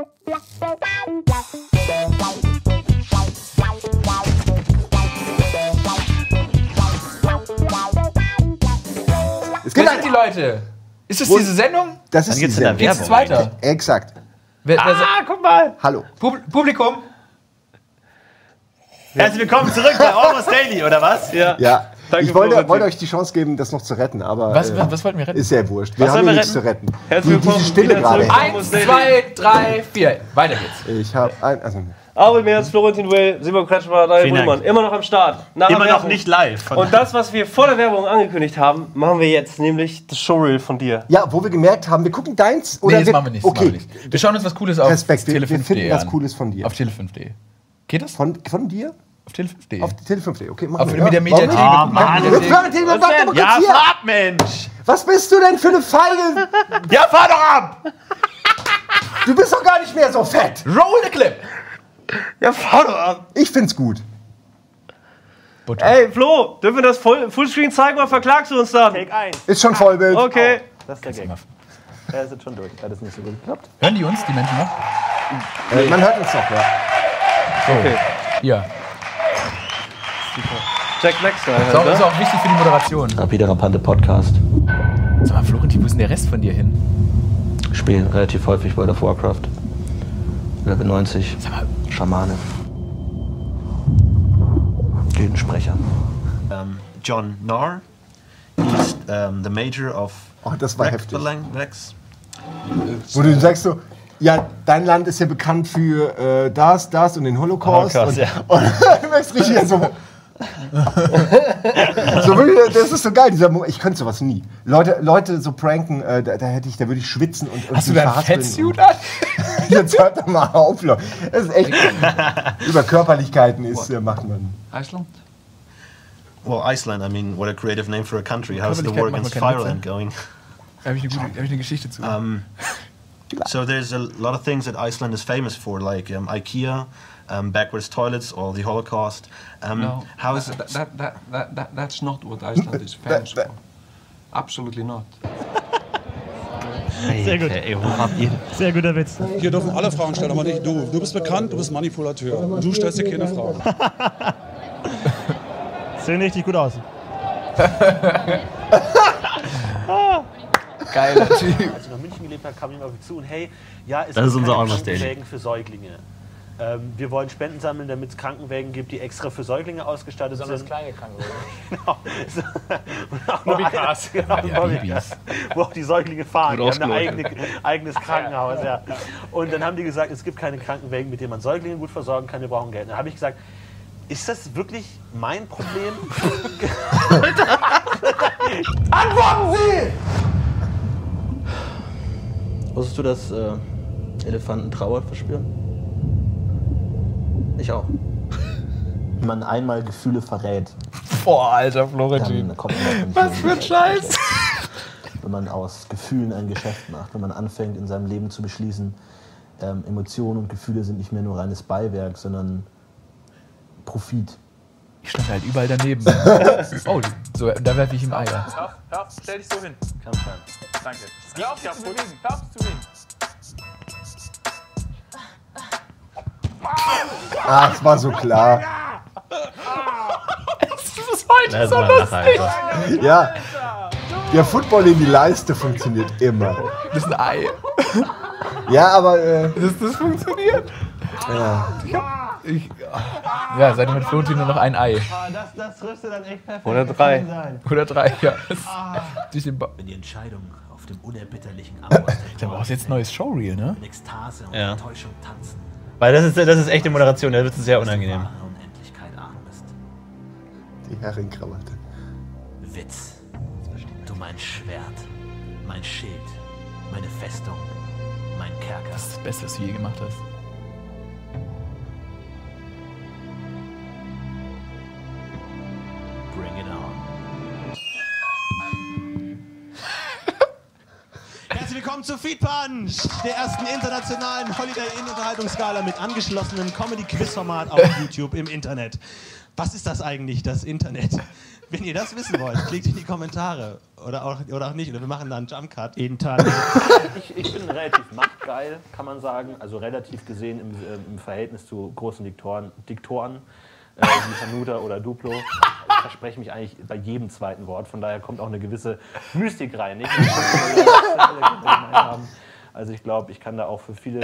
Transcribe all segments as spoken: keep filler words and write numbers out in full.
Wer sind die Leute? Ist das Wo, diese Sendung? Das ist Dann geht's die Sendung. Geht's weiter? Exakt. Wer, wer, Ah, guck mal! Hallo. Pub Publikum? Herzlich willkommen zurück bei Almost Daily, oder was? Ja. Ja. Danke, Ich wollte, Florentin. wollte euch die Chance geben, das noch zu retten, aber Was, äh, was, was wollten wir retten? ist ja wurscht. Wir Was haben sollen hier wir nichts zu retten. Herzlich Die, willkommen diese Stille wieder gerade. zurück. Eins, zwei, drei, vier. Weiter geht's. Ich habe ein... Also, Albert Merz, Florentin Will, Simon Kretschmer, Daniel Vielen Buhlmann. Dank. Immer noch am Start. Nach der Immer noch Werbung. nicht live. Von Und das, was wir vor der Werbung angekündigt haben, machen wir jetzt, nämlich das Showreel von dir. ja, wo wir gemerkt haben, wir gucken deins oder... Nee, das machen wir nicht. Das Okay, machen wir, nicht. Wir schauen uns was Cooles auf Respekt, wir, Tele wir fünf punkt finden de was an. Cooles von dir. Auf Tele fünf punkt de. Geht das? Von, von dir? Auf Tele fünf punkt de. Auf Tele fünf punkt de, okay. Auf, machen wir. mit der Ja, warum Mediathek. nicht? Ah, Mann. Jetzt Florentin, warte mal kurz ja, hier. fahr ab, Mensch! Was bist du denn für eine Feige? Ja, fahr doch ab! Du bist doch gar nicht mehr so fett. Roll the clip! Ja, fahr doch ab. Ich find's gut. Butter. Ey, Flo, dürfen wir das Full Fullscreen zeigen oder verklagst du uns dann? Take eins. Ist schon Vollbild. Okay. Das ist der Gag. Er ist jetzt schon durch. Hat es nicht so gut geklappt? Hören die uns, die Menschen noch? Äh, man hört uns doch, ja. Okay. Ja. Jack Black Style Ist auch, halt, ist ne? auch wichtig für die Moderation. Rapide Rampante Podcast. Sag mal, Florentin, wo ist denn der Rest von dir hin? Ich spiele relativ häufig World of Warcraft. Level neunzig. Sag mal, Schamane. Gildensprecher. Um, John Narr. He's um, the Major of Oh, das war heftig. Vex. Wo du sagst so, ja, dein Land ist ja bekannt für äh, das, das und den Holocaust. Holocaust, und, ja. und du merkst richtig so. so wirklich, das ist so geil, dieser Moment. Ich könnte sowas nie. Leute, Leute so pranken, äh, da, da hätte ich, da würde ich schwitzen und, und hast du mich da ein verhaspeln. Fettsuit an? Jetzt hört doch mal auf, Leute. Das ist echt. Über Körperlichkeiten ist, äh, macht man. Iceland? Well, Iceland, I mean, what a creative name for a country. How's the Körperlichkeit war macht against man keine Fireland going? Da habe ich, eine gute- da hab ich eine Geschichte zu. Um, so there's a lot of things that Iceland is famous for, like um, IKEA, um, backwards toilets, or the Holocaust. Um, No, how is that, that, that, that, that, that's not what Iceland is famous for. Absolutely not. Sehr gut. Ey, wo habt ihr? Sehr guter Witz. Hier dürfen alle Fragen stellen, aber nicht du. Du bist bekannt, du bist Manipulateur. Du stellst dir keine Fragen. Sehen richtig gut aus. Geiler Typ. Als ich nach München gelebt habe, kam jemand auf mich zu und hey, ja, es Das ist gibt unser keine Almost Daily. Krankenwägen für Säuglinge. Ähm, wir wollen Spenden sammeln, damit es Krankenwägen gibt, die extra für Säuglinge ausgestattet sind. kleine Krankenwagen. Genau. So, und auch nur Bobbycars. ein- Genau, Ja, Bobbycars. Wo auch die Säuglinge fahren. Gut Die haben ein ausgelotet. eigene, eigenes Krankenhaus. Ja. Und dann haben die gesagt, es gibt keine Krankenwägen, mit denen man Säuglinge gut versorgen kann, wir brauchen Geld. Dann habe ich gesagt, ist das wirklich mein Problem? Antworten Sie! Wusstest du, dass äh, Elefanten Trauer verspüren? Ich auch. Wenn man einmal Gefühle verrät, Boah, alter Florentin. dann kommt man nicht Was für ein Scheiß. Wenn man aus Gefühlen ein Geschäft macht, wenn man anfängt in seinem Leben zu beschließen, ähm, Emotionen und Gefühle sind nicht mehr nur reines Beiwerk, sondern Profit. Ich stand halt überall daneben. Oh, so, da werfe ich ihm Eier. Hör, hör, stell dich so hin. Kann sein. Danke. Hör auf zu bewegen, hör auf zu bewegen. Ah, es war so klar. Das ist heute Das so war lustig. einfach. Ja. Der Football in die Leiste funktioniert immer. Das ist ein Ei. Ja, aber äh, Das, das funktioniert. ja. Ich, ja, seitdem hat Florentin nur noch ein Ei. Das, das rüstet dann echt perfekt. Oder drei. Oder drei, ja. Durch den ba Wenn die Entscheidung auf dem unerbitterlichen Abo aus Da brauchst du jetzt ein neues Showreel, ne? in Ekstase und Ja. Enttäuschung tanzen, Weil das ist, das ist echte Moderation, da wird es sehr unangenehm. wahre Unendlichkeit ahnen ist. Die Herrenkrawatte. Witz. Du mein Schwert, mein Schild, meine Festung, mein Kerker. Das ist das Beste, was du je gemacht hast. Bring it on. Herzlich willkommen zu Feed Punch, der ersten internationalen Holiday Inn Unterhaltungsgala mit angeschlossenem Comedy-Quiz-Format auf YouTube im Internet. Was ist das eigentlich, das Internet? Wenn ihr das wissen wollt, klickt in die Kommentare. Oder auch, oder auch nicht. Oder wir machen da einen Jump-Cut. Internet. Ich, ich bin relativ machtgeil, kann man sagen. Also relativ gesehen im, äh, im Verhältnis zu großen Diktoren, Diktoren äh, wie Hanuta oder Duplo. Ich verspreche mich eigentlich bei jedem zweiten Wort. Von daher kommt auch eine gewisse Mystik rein. Nicht? Also ich glaube, ich kann da auch für viele... Äh,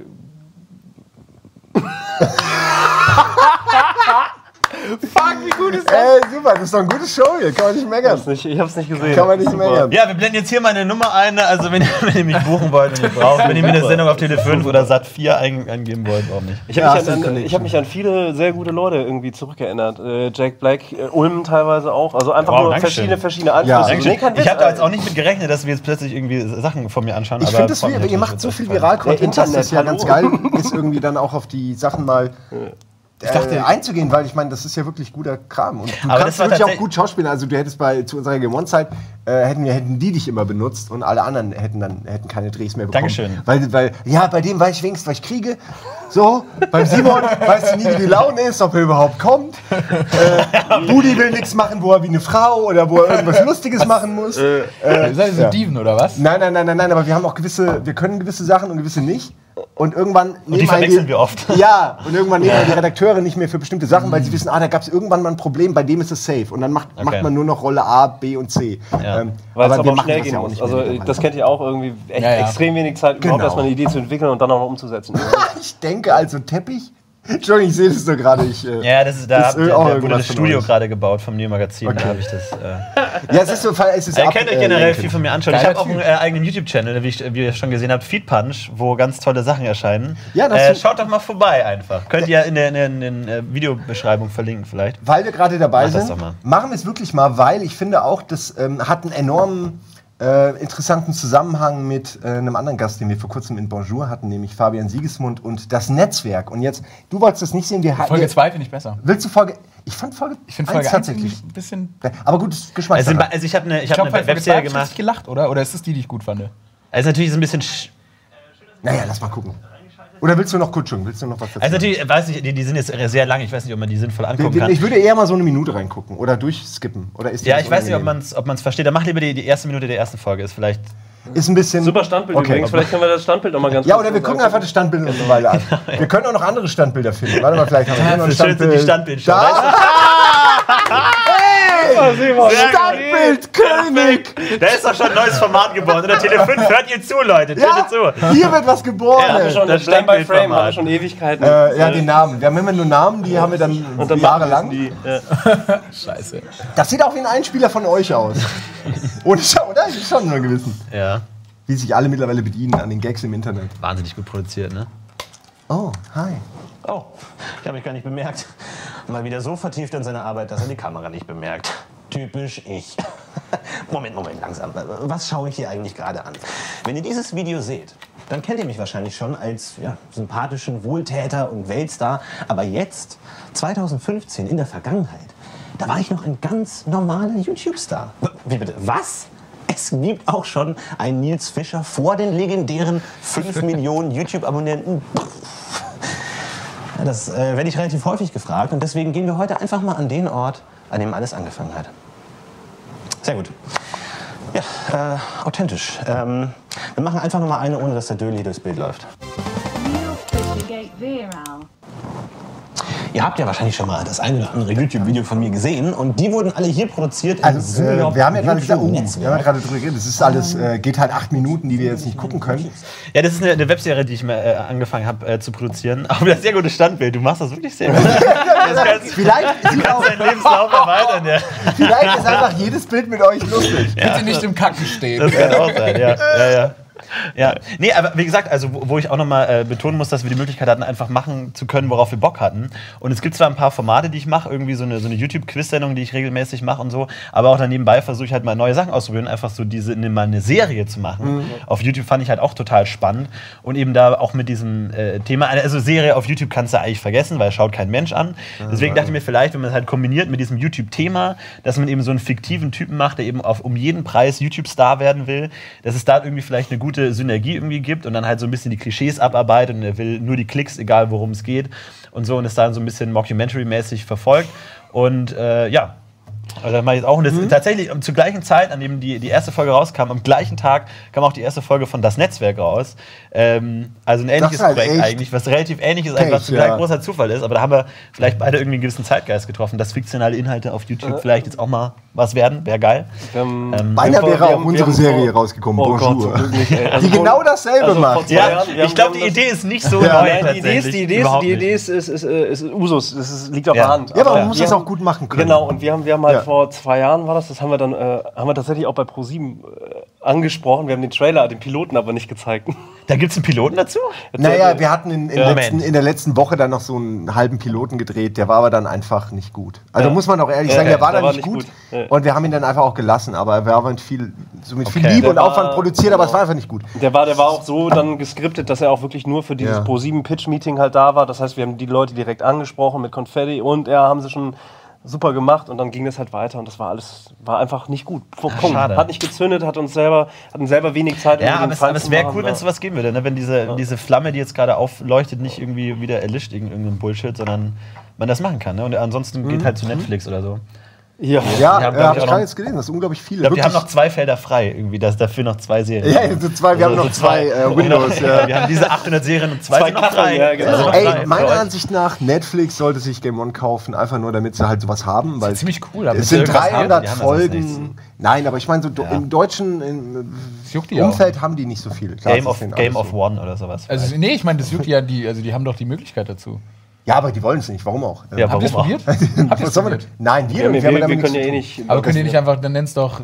Fuck, wie gut ist das? Ey, super, das ist doch ein gutes Show hier. Kann man nicht meckern. Ich hab's nicht, ich hab's nicht gesehen. Kann man nicht meckern. Ja, wir blenden jetzt hier meine Nummer ein. Also wenn ihr, wenn ihr mich buchen wollt und ihr braucht, wenn ihr mir eine Sendung auf Tele fünf oder Sat vier ein, eingeben wollt, warum nicht? Ich habe mich, an, ich hab mich an viele sehr gute Leute irgendwie zurückerinnert. Äh, Jack Black, äh, Ulm teilweise auch. Also einfach Wow, nur Dankeschön. verschiedene, verschiedene Einflüsse. Ja, Also, Dankeschön. nee, kein Witz, Ich habe da jetzt Alter. auch nicht mit gerechnet, dass wir jetzt plötzlich irgendwie Sachen von mir anschauen. Ich aber finde es freut mich wie, ihr natürlich, macht dass so das viel toll ist. Viral-Content, Ja, dass das ja Internet, ganz geil ist, irgendwie dann auch auf die Sachen mal Ich dachte, äh, einzugehen, weil ich meine, das ist ja wirklich guter Kram. Und du Aber kannst das war wirklich auch tatsächlich- gut schauspielen. Also du hättest bei zu unserer Game One-Zeit äh, hätten wir hätten die dich immer benutzt und alle anderen hätten dann hätten keine Drehs mehr bekommen. Dankeschön. Weil, weil ja, bei dem weiß ich wenigstens, was ich kriege. So, beim Simon weißt du nie, wie die Laune ist, ob er überhaupt kommt. Äh, Budi will nichts machen, wo er wie eine Frau oder wo er irgendwas Lustiges machen muss. Äh, Seid ihr so ja. Dieven oder was? Nein, nein, nein, nein, nein, aber wir haben auch gewisse, wir können gewisse Sachen und gewisse nicht. Und irgendwann Und die verwechseln wir oft. Ja, und irgendwann nehmen die Redakteure nicht mehr für bestimmte Sachen, weil sie wissen, ah, da gab es irgendwann mal ein Problem, bei dem ist es safe. Und dann macht, Okay. macht man nur noch Rolle A, B und C. Ja. Ähm, Weil es aber wir aber auch machen schnell das gehen ja auch muss. nicht Also mehr äh, mittlerweile. das kennt ihr auch irgendwie echt Ja, ja. extrem wenig Zeit, überhaupt Genau. erstmal eine Idee zu entwickeln und dann auch noch umzusetzen. Ich denke also Teppich. Entschuldigung, ich sehe das nur gerade. Ich, äh, Ja, das ist, da Das habt ist ihr- auch da wurde irgendwas das von Studio euch. gerade gebaut vom Neo-Magazin. Okay. Da habe ich das. Äh, ja, es ist so, es ist Ihr ab- könnt euch äh, generell lenken. viel von mir anschauen. Ich Geiler habe auch einen Typ. äh, eigenen YouTube-Channel, wie, ich- wie ihr schon gesehen habt, Feed Punch, wo ganz tolle Sachen erscheinen. Ja, das äh, ist- schaut doch mal vorbei einfach. Könnt ihr in der, in der, in der Videobeschreibung verlinken vielleicht. Weil wir gerade dabei Mach das sind, doch mal. machen wir es wirklich mal, weil ich finde auch, das ähm, hat einen enormen äh, interessanten Zusammenhang mit äh, einem anderen Gast, den wir vor kurzem in Bonjour hatten, nämlich Fabian Siegesmund und das Netzwerk. Und jetzt, du wolltest das nicht sehen, wir hatten... Folge zwei finde ich besser. Willst du Folge... Ich fand Folge Ich finde eins Folge eins tatsächlich. ein bisschen... Aber gut, das ist Also, Geschmackssache. also ich habe eine, ich Ich hab glaube, eine bei Folge zwei Webserie habe ich gemacht. richtig gelacht, oder? Oder ist es die, die ich gut fand? Also natürlich ist ein bisschen... sch- Naja, lass mal gucken. Oder willst du noch Kutschung? Willst du noch was dazu? Also natürlich, weiß nicht, die, die sind jetzt sehr lang. Ich weiß nicht, ob man die sinnvoll angucken Wir- kann. ich würde eher mal so eine Minute reingucken oder durchskippen. Oder ist dir Ja, das ich weiß nicht, ob unangenehm? man es ob man's versteht. Dann mach lieber die, die erste Minute der ersten Folge. Ist vielleicht... Ist ein bisschen... Super Standbild Okay. übrigens. Vielleicht können wir das Standbild noch mal ganz Ja, kurz oder wir gucken angucken. einfach das Standbild noch eine Weile an. Wir können auch noch andere Standbilder finden. Warte mal, vielleicht haben wir hier noch ein Das Schönste, die Standbild. Standbildshow. Da! Hey! Standbildkönig! Da ist doch schon ein neues Format geboren. Oder Tele fünf, hört ihr zu, Leute. Hört Ja, ihr zu. hier wird was geboren. Ja, ey. Schon Das das Frame by Frame, Standbildformat. haben wir schon Ewigkeiten. äh, ja, den Namen. Wir haben immer nur Namen, die haben wir dann, Und dann jahrelang. machen die, äh, Scheiße. Das sieht auch wie ein Einspieler von euch aus. Ohne Schau, oder? Ich schon nur gewissen. Ja, Wie sich alle mittlerweile bedienen an den Gags im Internet. wahnsinnig gut produziert, ne? Oh, hi. Oh, ich habe mich gar nicht bemerkt. Mal wieder so vertieft in seine Arbeit, dass er die Kamera nicht bemerkt. Typisch ich. Moment, Moment, langsam. Was schaue ich hier eigentlich gerade an? Wenn ihr dieses Video seht, dann kennt ihr mich wahrscheinlich schon als ja, sympathischen Wohltäter und Weltstar. Aber jetzt, zweitausendfünfzehn, in der Vergangenheit, da war ich noch ein ganz normaler YouTube-Star. Wie bitte? Was? Es gibt auch schon einen Nils Fischer vor den legendären fünf Millionen YouTube-Abonnenten. Ja, das äh, werde ich relativ häufig gefragt und deswegen gehen wir heute einfach mal an den Ort, an dem alles angefangen hat. Sehr gut. Ja, äh, authentisch. Ähm, wir machen einfach noch mal eine, ohne dass der Döli durchs Bild läuft. Ihr habt ja wahrscheinlich schon mal das eine oder andere YouTube-Video von mir gesehen und die wurden alle hier produziert im Also, äh, Syniop wir haben ja gerade gesagt, oh, wir haben ja YouTube-Netzwerk. gerade drüber geredet, das ist alles, äh, geht halt acht Minuten, die wir jetzt nicht gucken können. Ja, das ist eine, eine Webserie, die ich mal äh, angefangen habe äh, zu produzieren. Aber das ist sehr gutes Standbild. Du machst das wirklich sehr gut. Das kannst, Vielleicht, du kannst deinen Lebenslauf erweitern. Ja. vielleicht ist einfach jedes Bild mit euch lustig. Bitte nicht im Kacken stehen. Das kann auch sein, ja. ja, ja. Ja, nee, aber wie gesagt, also wo, wo ich auch nochmal äh, betonen muss, dass wir die Möglichkeit hatten, einfach machen zu können, worauf wir Bock hatten. Und es gibt zwar ein paar Formate, die ich mache, irgendwie so eine, so eine YouTube-Quiz-Sendung, die ich regelmäßig mache und so, aber auch dann nebenbei versuche ich halt mal neue Sachen auszuprobieren, einfach so diese, ne, mal eine Serie zu machen. Mhm. Auf YouTube fand ich halt auch total spannend und eben da auch mit diesem äh, Thema, also Serie auf YouTube kannst du eigentlich vergessen, weil schaut kein Mensch an. Deswegen dachte ich mir vielleicht, wenn man es halt kombiniert mit diesem YouTube-Thema, dass man eben so einen fiktiven Typen macht, der eben auf, um jeden Preis YouTube-Star werden will, dass es da irgendwie vielleicht eine gute Synergie irgendwie gibt und dann halt so ein bisschen die Klischees abarbeitet und er will nur die Klicks, egal worum es geht und so und es dann so ein bisschen Mockumentary-mäßig verfolgt. Und äh, ja, also das mache ich jetzt auch. Und das Mhm. tatsächlich um, zur gleichen Zeit, an dem die, die erste Folge rauskam, am gleichen Tag kam auch die erste Folge von Das Netzwerk raus. Ähm, also ein ähnliches ist halt Projekt echt eigentlich, was relativ ähnlich ist, Pech, was ein total ja. großer Zufall ist. Aber da haben wir vielleicht beide irgendwie einen gewissen Zeitgeist getroffen, dass fiktionale Inhalte auf YouTube vielleicht jetzt auch mal was werden. Wäre geil. Ähm, Ähm, Beinahe wir- wäre wir auch haben- unsere wir haben Serie vor- rausgekommen, Oh Gott, Bonjour. zum Glück nicht, ey. Also Die vor- genau dasselbe also vor macht. zwei ja, Jahren, wir ich haben- glaube, wir die haben das- Idee ist nicht so Ja, neu nein, die Idee ist, tatsächlich. die Idee ist, Überhaupt die Idee nicht. ist, ist, ist, ist, ist Usus, das ist, liegt auf Ja. der Hand. Ja, aber man muss wir das haben- auch gut machen können. Genau, und wir haben, wir haben halt Ja. vor zwei Jahren war das, das haben wir dann äh, haben wir tatsächlich auch bei ProSieben äh, angesprochen. Wir haben den Trailer, den Piloten aber nicht gezeigt. Da gibt es einen Piloten dazu? Naja, wir hatten in, in, Ja. letzten, Moment. in der letzten Woche dann noch so einen halben Piloten gedreht, der war aber dann einfach nicht gut. Also Ja. muss man auch ehrlich Ja, sagen, ja, der war der dann war nicht nicht gut. gut. Ja. Und wir haben ihn dann einfach auch gelassen, aber er war mit viel, so mit viel Okay. Liebe Der und war- Aufwand produziert, aber es war einfach nicht gut. Der war, der war auch so dann geskriptet, dass er auch wirklich nur für dieses Ja. ProSieben Pitch-Meeting halt da war. Das heißt, wir haben die Leute direkt angesprochen mit Konfetti und er haben sie schon super gemacht und dann ging das halt weiter und das war alles, war einfach nicht gut. Punkt. schade. Hat nicht gezündet, hat uns selber, hatten selber wenig Zeit. Ja, um aber den es, Fall aber zu es wäre machen, cool, wenn es ja. sowas geben würde, ne? Wenn diese, diese Flamme, die jetzt gerade aufleuchtet, nicht irgendwie wieder erlischt, irgend- irgendein Bullshit, sondern man das machen kann. Ne? Und ansonsten geht halt zu Netflix oder so. Ja. Ja, Die haben, äh, glaub habe ich, ich auch gerade noch- jetzt gelesen, das sind unglaublich viele. Ich glaube, die haben Wirklich. noch zwei Felder frei, irgendwie, dass dafür noch zwei Serien. Ja, so zwei, wir haben noch zwei äh, Windows. Ja. Wir haben diese achthundert Serien und zwei, Zwei sind noch Kacheln, frei. ja, genau. Also noch Ey, frei. meiner Für euch. Ansicht nach, Netflix sollte sich Game One kaufen, einfach nur damit sie halt sowas haben. Weil ziemlich cool, aber es ist sind irgendwas haben, dreihundert die haben ja sonst Folgen. Nein, aber ich meine, so do- Ja. im deutschen im Das juckt die auch. Umfeld haben die nicht so viel. Klar, Game, das of, ist Game alles of so. One oder sowas. Also, nee, ich meine, das juckt ja die, also die haben doch die Möglichkeit dazu. Ja, aber die wollen es nicht. Warum auch? Ja, Habt ihr es warum auch? probiert? Habt ihr Was es sollen wir probiert? denn? Nein, wir, Wir, wir, wir, haben wir, damit wir können ja nichts eh zu nicht. Aber könnt ihr nicht einfach, dann nenn's doch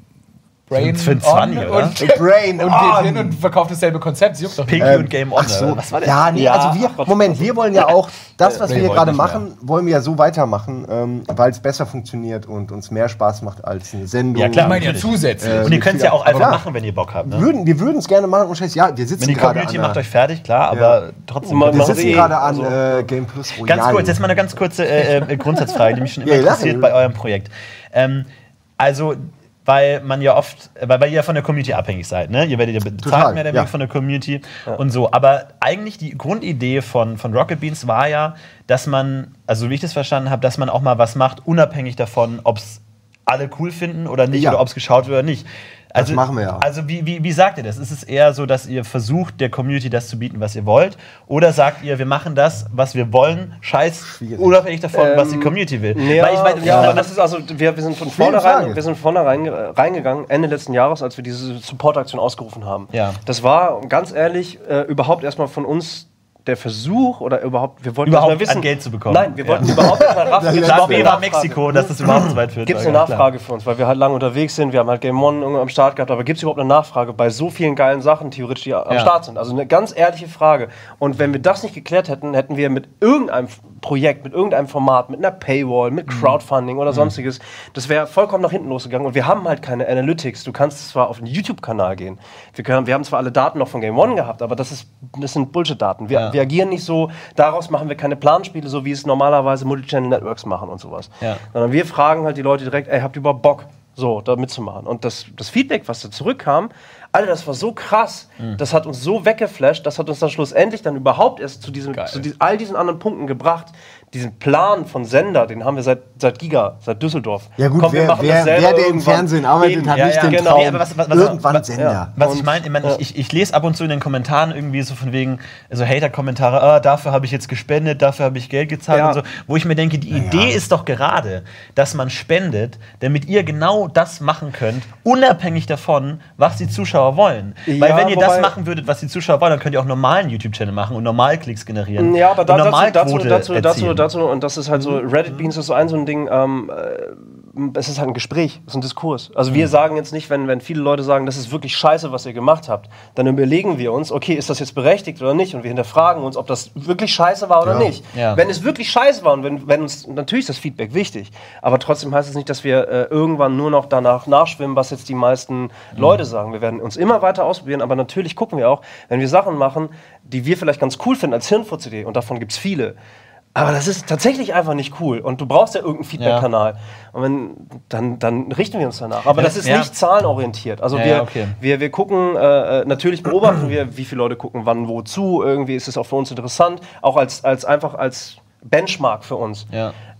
Brain Find's on funny, oder? und, tun. Brain und on. geht hin und verkauft dasselbe Konzept. Das juckt doch nicht. Pinky und Game On. Ach so. oder? Was war denn? Ja, nee, Ja, also wir, ach Gott. Moment, wir wollen ja auch das, was Nee, wir hier wollen gerade nicht machen, wollen wir ja so weitermachen, ähm, weil es besser funktioniert und uns mehr Spaß macht als eine Sendung. Ja, klar. Ich meine ja natürlich. zusätzlich. Äh, Und ihr könnt es ja auch Aber einfach klar. machen, wenn ihr Bock habt. Ne? Würden, wir würden es gerne machen und scheiße, ja, wir Wenn sitzen die gerade Community an macht einer- euch fertig, klar, aber trotzdem. Man- wir machen sitzen Sie eh, gerade an also- äh, Game Plus Royale. Ganz kurz, jetzt mal eine ganz kurze äh, äh, Grundsatzfrage, die mich schon immer Ja, interessiert lachen. bei eurem Projekt. Ähm, also, weil man ja oft, weil, weil ihr ja von der Community abhängig seid, ne? Ihr werdet ja bezahlt Total, mehr oder ja. weniger von der Community und so. Aber eigentlich die Grundidee von, von Rocket Beans war ja, dass man, also wie ich das verstanden habe, dass man auch mal was macht, unabhängig davon, ob es alle cool finden oder nicht Ja. oder ob es geschaut wird oder nicht. Also, machen wir ja. Also wie, wie, wie sagt ihr das? Ist es eher so, dass ihr versucht, der Community das zu bieten, was ihr wollt? Oder sagt ihr, wir machen das, was wir wollen, scheiß, Schwierig. unabhängig davon, was die Ähm, Community will? Ja, Weil ich weiß- ja, ich- aber das ist also, wir, wir sind von Schwierige vornherein, Frage. wir sind vornherein reingegangen, Ende letzten Jahres, als wir diese Supportaktion ausgerufen haben. Ja. Das war, ganz ehrlich, äh, überhaupt erstmal von uns der Versuch oder überhaupt, wir wollten Überhaupt erst mal wissen, an Geld zu bekommen. Nein, wir Ja. wollten überhaupt erstmal raffen, gibt's Sagen überhaupt wir eine war Nachfrage? Mexiko, dass das überhaupt so weit führt. Gibt es war eine ganz klar. Nachfrage für uns, weil wir halt lange unterwegs sind, wir haben halt Game One irgendwo am Start gehabt, aber gibt es überhaupt eine Nachfrage bei so vielen geilen Sachen, theoretisch, die am Ja. Start sind? Also eine ganz ehrliche Frage. Und wenn wir das nicht geklärt hätten, hätten wir mit irgendeinem Projekt, mit irgendeinem Format, mit einer Paywall, mit Crowdfunding oder sonstiges, das wäre vollkommen nach hinten losgegangen. Und wir haben halt keine Analytics. Du kannst zwar auf den YouTube-Kanal gehen, wir, können, wir haben zwar alle Daten noch von Game One gehabt, aber das, ist, das sind Bullshit-Daten. Wir, Ja. wir agieren nicht so, daraus machen wir keine Planspiele, so wie es normalerweise Multichannel-Networks machen und sowas. Ja. Sondern wir fragen halt die Leute direkt, ey, habt ihr überhaupt Bock, so, da mitzumachen? Und das, das Feedback, was da zurückkam, Alter, das war so krass, das hat uns so weggeflasht, das hat uns dann schlussendlich dann überhaupt erst zu, diesem, zu dies, all diesen anderen Punkten gebracht. Diesen Plan von Sender, den haben wir seit, seit Giga, seit Düsseldorf. Ja gut, Komm, wir wer, machen das wer, selber wer der im irgendwann. Fernsehen arbeitet, Eben. hat Ja, nicht ja, den genau. Traum. Nee, aber was- was- was- Irgendwann was- Sender. ja. Was Und- ich meine, ich, mein, ja. ich, ich lese ab und zu in den Kommentaren irgendwie so von wegen, so Hater-Kommentare, ah, dafür habe ich jetzt gespendet, dafür habe ich Geld gezahlt Ja. und so. Wo ich mir denke, die Idee ist doch gerade, dass man spendet, damit ihr genau das machen könnt, unabhängig davon, was die Zuschauer wollen. Ja, Weil wenn ihr das wobei- machen würdet, was die Zuschauer wollen, dann könnt ihr auch einen normalen YouTube-Channel machen und normal Klicks generieren. Ja, aber da, und dazu, dazu, Normalquote dazu, dazu, erzielen. dazu, und das ist halt so, Reddit Beans ist so ein so ein Ding, ähm, äh, es ist halt ein Gespräch, es ist ein Diskurs. Also wir sagen jetzt nicht, wenn, wenn viele Leute sagen, das ist wirklich scheiße, was ihr gemacht habt, dann überlegen wir uns, okay, ist das jetzt berechtigt oder nicht? Und wir hinterfragen uns, ob das wirklich scheiße war oder Ja. nicht. Ja. Wenn es wirklich scheiße war und wenn, wenn uns, natürlich ist das Feedback wichtig, aber trotzdem heißt es nicht, dass wir äh, irgendwann nur noch danach nachschwimmen, was jetzt die meisten Leute sagen. Wir werden uns immer weiter ausprobieren, aber natürlich gucken wir auch, wenn wir Sachen machen, die wir vielleicht ganz cool finden als Hirnfurz-Idee, und davon gibt es viele. Aber das ist tatsächlich einfach nicht cool. Und du brauchst ja irgendeinen Feedback-Kanal. Und wenn, dann, dann richten wir uns danach. Aber das ist Ja. nicht zahlenorientiert. Also Ja, wir, ja, okay. wir, wir gucken, äh, natürlich beobachten wir, wie viele Leute gucken, wann, wozu. Irgendwie ist es auch für uns interessant. Auch als, als einfach als Benchmark für uns. Ja.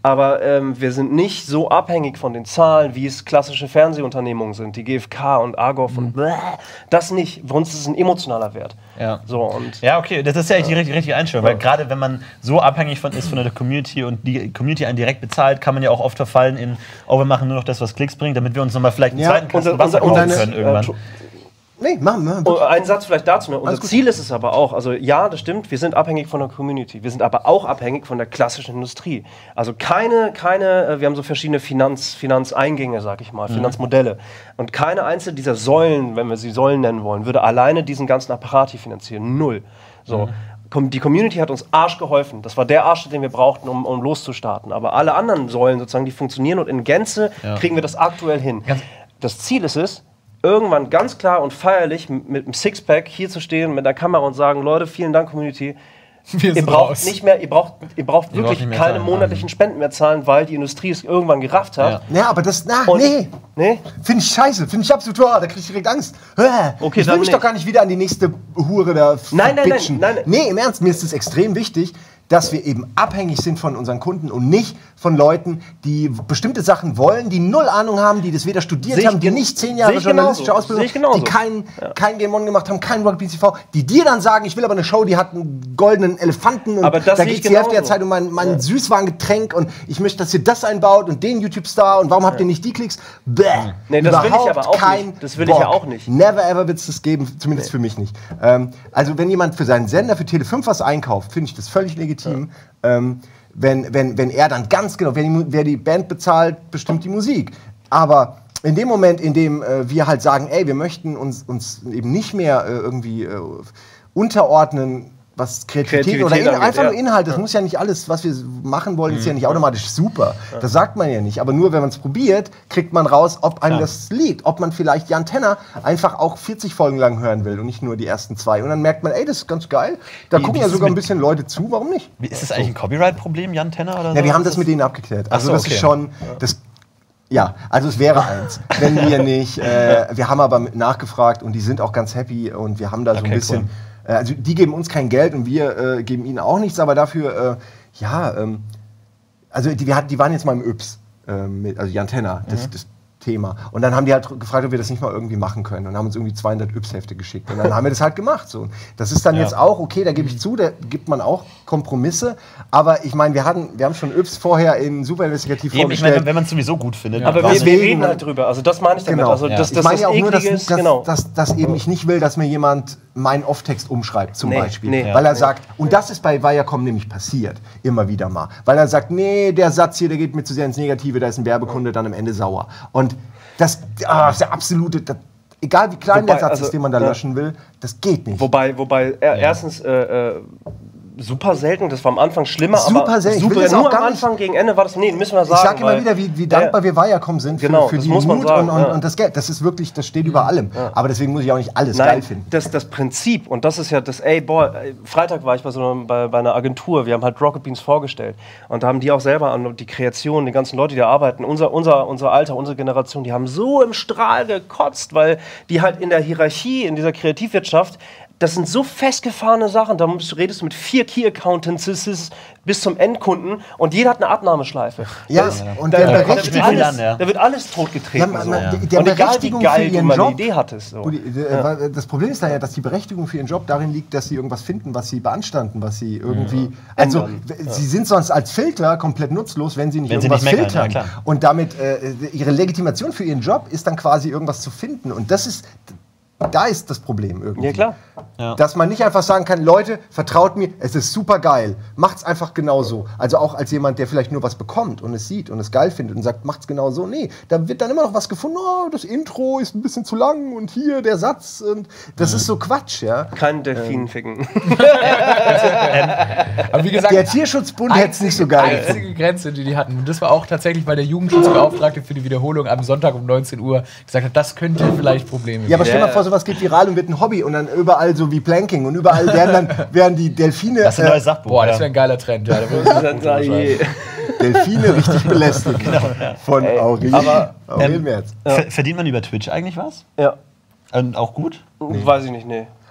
Aber ähm, wir sind nicht so abhängig von den Zahlen, wie es klassische Fernsehunternehmungen sind, die G F K und Argov mhm. und bläh, das nicht. Für uns ist es ein emotionaler Wert. Ja. So, und ja, okay, das ist ja eigentlich die richtige, richtige Einstellung, weil gerade wenn man so abhängig von ist von der Community und die Community einen direkt bezahlt, kann man ja auch oft verfallen in, oh, wir machen nur noch das, was Klicks bringt, damit wir uns nochmal vielleicht einen ja, zweiten Kasten und, Wasser und, und kaufen eine, können irgendwann. Äh, Nee, machen wir. Oh, ein Satz vielleicht dazu. Ne? Unser Ziel ist es aber auch, also ja, das stimmt, wir sind abhängig von der Community. Wir sind aber auch abhängig von der klassischen Industrie. Also keine, keine wir haben so verschiedene Finanz, Finanzeingänge, sag ich mal, mhm. Finanzmodelle. Und keine einzelne dieser Säulen, wenn wir sie Säulen nennen wollen, würde alleine diesen ganzen Apparat hier finanzieren. Null. So. Mhm. Die Community hat uns Arsch geholfen. Das war der Arsch, den wir brauchten, um, um loszustarten. Aber alle anderen Säulen sozusagen, die funktionieren und in Gänze ja. kriegen wir das aktuell hin. Ganz das Ziel ist es, irgendwann ganz klar und feierlich mit einem Sixpack hier zu stehen, mit einer Kamera und sagen, Leute, vielen Dank, Community. Ihr braucht raus. nicht mehr, ihr braucht, ihr braucht ihr wirklich braucht keine zahlen, monatlichen Spenden mehr zahlen, weil die Industrie es irgendwann gerafft hat. Ja, ja aber das, na, und, nee. nee? Finde ich scheiße, finde ich absolut, oh, da krieg ich direkt Angst. Okay, ich will mich nicht. doch gar nicht wieder an die nächste Hure da nein, nein, nein, nein, nein. Nee, im Ernst, mir ist es extrem wichtig, dass wir eben abhängig sind von unseren Kunden und nicht von Leuten, die bestimmte Sachen wollen, die null Ahnung haben, die das weder studiert haben, die nicht zehn Jahre journalistische Ausbildung haben, die keinen ja. kein Game On gemacht haben, keinen Rocket Beans T V, die dir dann sagen, ich will aber eine Show, die hat einen goldenen Elefanten und aber das da geht die Hälfte der Zeit um mein, mein ja. Süßwarengetränk und ich möchte, dass ihr das einbaut und den YouTube-Star und warum habt ihr nicht die Klicks? Bäh. Nee, das will ich aber auch kein nicht. Das will Bock. ich ja auch nicht. Never ever wird es das geben, zumindest nee. für mich nicht. Ähm, also wenn jemand für seinen Sender, für Tele fünf was einkauft, finde ich das völlig legitim. Ja. Ähm, wenn, wenn, wenn er dann ganz genau, wer die, wer die Band bezahlt, bestimmt die Musik. Aber in dem Moment, in dem äh, wir halt sagen, ey, wir möchten uns, uns eben nicht mehr äh, irgendwie äh, unterordnen, was Kreativität, Kreativität oder in, einfach ja. nur Inhalt, das ja. muss ja nicht alles, was wir machen wollen, ist ja nicht automatisch super. Ja. Das sagt man ja nicht. Aber nur wenn man es probiert, kriegt man raus, ob einem ja. das liegt. Ob man vielleicht Jan Tenner einfach auch vierzig Folgen lang hören will und nicht nur die ersten zwei. Und dann merkt man, ey, das ist ganz geil. Da wie, gucken wie ja sogar ein bisschen Leute zu, warum nicht? Wie, ist das eigentlich ein Copyright-Problem, Jan Tenner? Oder ja, so? wir haben das mit denen abgeklärt. Also so, das okay. ist schon... Das, ja, also es wäre eins, wenn wir nicht... Äh, wir haben aber nachgefragt und die sind auch ganz happy und wir haben da so okay, ein bisschen... Cool. Also die geben uns kein Geld und wir äh, geben ihnen auch nichts, aber dafür, äh, ja, ähm, also die, wir hatten, die waren jetzt mal im Yps, äh, mit, also Jan Tenner, das, mhm. das Thema. Und dann haben die halt gefragt, ob wir das nicht mal irgendwie machen können und haben uns irgendwie zweihundert Yps-Hefte geschickt. Und dann haben wir das halt gemacht. So. Das ist dann ja. jetzt auch, okay, da gebe ich zu, da gibt man auch Kompromisse. Aber ich meine, wir, wir haben schon Yps vorher in super investigativ Eben, vorgestellt. Ich meine, wenn man es sowieso gut findet. Ja. Aber wir, wir reden halt drüber. Also das meine ich damit. Genau. Also, ja. dass, ich dass meine das ja auch nur, dass, ist, dass, genau. dass, dass, dass eben ich nicht will, dass mir jemand meinen Off-Text umschreibt, zum nee, Beispiel. Nee, weil er nee. sagt, und das ist bei Viacom nämlich passiert, immer wieder mal. Weil er sagt, nee, der Satz hier, der geht mir zu sehr ins Negative, da ist ein Werbekunde dann am Ende sauer. Und das, ah, das ist der absolute, das, egal wie klein wobei, der Satz also, ist, den man da ja. löschen will, das geht nicht. Wobei, wobei ja. erstens, äh, äh, super selten, das war am Anfang schlimmer, super aber selten. super, Ich nur am Anfang, nicht. Gegen Ende war das, nee, müssen wir sagen. Ich sag immer wieder, wie, wie dankbar ja, wir Viacom sind für, genau, für die muss man Mut sagen, und, und, ja. und das Geld. Das ist wirklich, das steht über allem. Ja. Aber deswegen muss ich auch nicht alles Nein, geil finden. Das, das Prinzip, und das ist ja das, ey, boah, Freitag war ich bei, so einer, bei, bei einer Agentur, wir haben halt Rocket Beans vorgestellt und da haben die auch selber an die Kreation, die ganzen Leute, die da arbeiten, unser, unser, unser Alter, unsere Generation, die haben so im Strahl gekotzt, weil die halt in der Hierarchie, in dieser Kreativwirtschaft, das sind so festgefahrene Sachen, da redest du mit vier Key-Accountants bis zum Endkunden und jeder hat eine Abnahmeschleife. Ja, ist, und da, der da, Berechtigung... da, wird alles, da wird alles totgetreten. Ja, so. ja. Und Der egal, Berechtigung wie geil für ihren du mal Job, eine Idee hattest. So. Die, die, ja. Das Problem ist da ja, dass die Berechtigung für ihren Job darin liegt, dass sie irgendwas finden, was sie beanstanden, was sie irgendwie... Ja. Also, ja. sie sind sonst als Filter komplett nutzlos, wenn sie nicht wenn irgendwas sie nicht filtern. Ja, und damit, äh, ihre Legitimation für ihren Job ist dann quasi irgendwas zu finden. Und das ist... Da ist das Problem irgendwie. Ja, klar. Ja. Dass man nicht einfach sagen kann, Leute, vertraut mir, es ist super geil. Macht's einfach genauso. Also auch als jemand, der vielleicht nur was bekommt und es sieht und es geil findet und sagt, macht's genau so. Nee, da wird dann immer noch was gefunden, oh, das Intro ist ein bisschen zu lang und hier der Satz. Und das mhm. ist so Quatsch, ja. Kein Delfin ähm. ficken. Aber wie gesagt, der Tierschutzbund hätte es nicht so geil. Die einzige Grenze, die die hatten. Und das war auch tatsächlich, weil der Jugendschutzbeauftragte für die Wiederholung am Sonntag um neunzehn Uhr gesagt hat, das könnte vielleicht Probleme geben. Ja, aber stell dir mal vor, sowas geht viral und wird ein Hobby und dann überall so wie Planking und überall werden dann werden die Delfine. Das ist ein neues Sachbuch. Boah, das wäre ein geiler Trend. Ja, da Delfine richtig belästigt. Genau, ja. Von Ey, Aurel, aber, Aurel ähm, Merz. Ja. Verdient man über Twitch eigentlich was? Ja. Und auch gut? Nee. Weiß ich nicht, nee.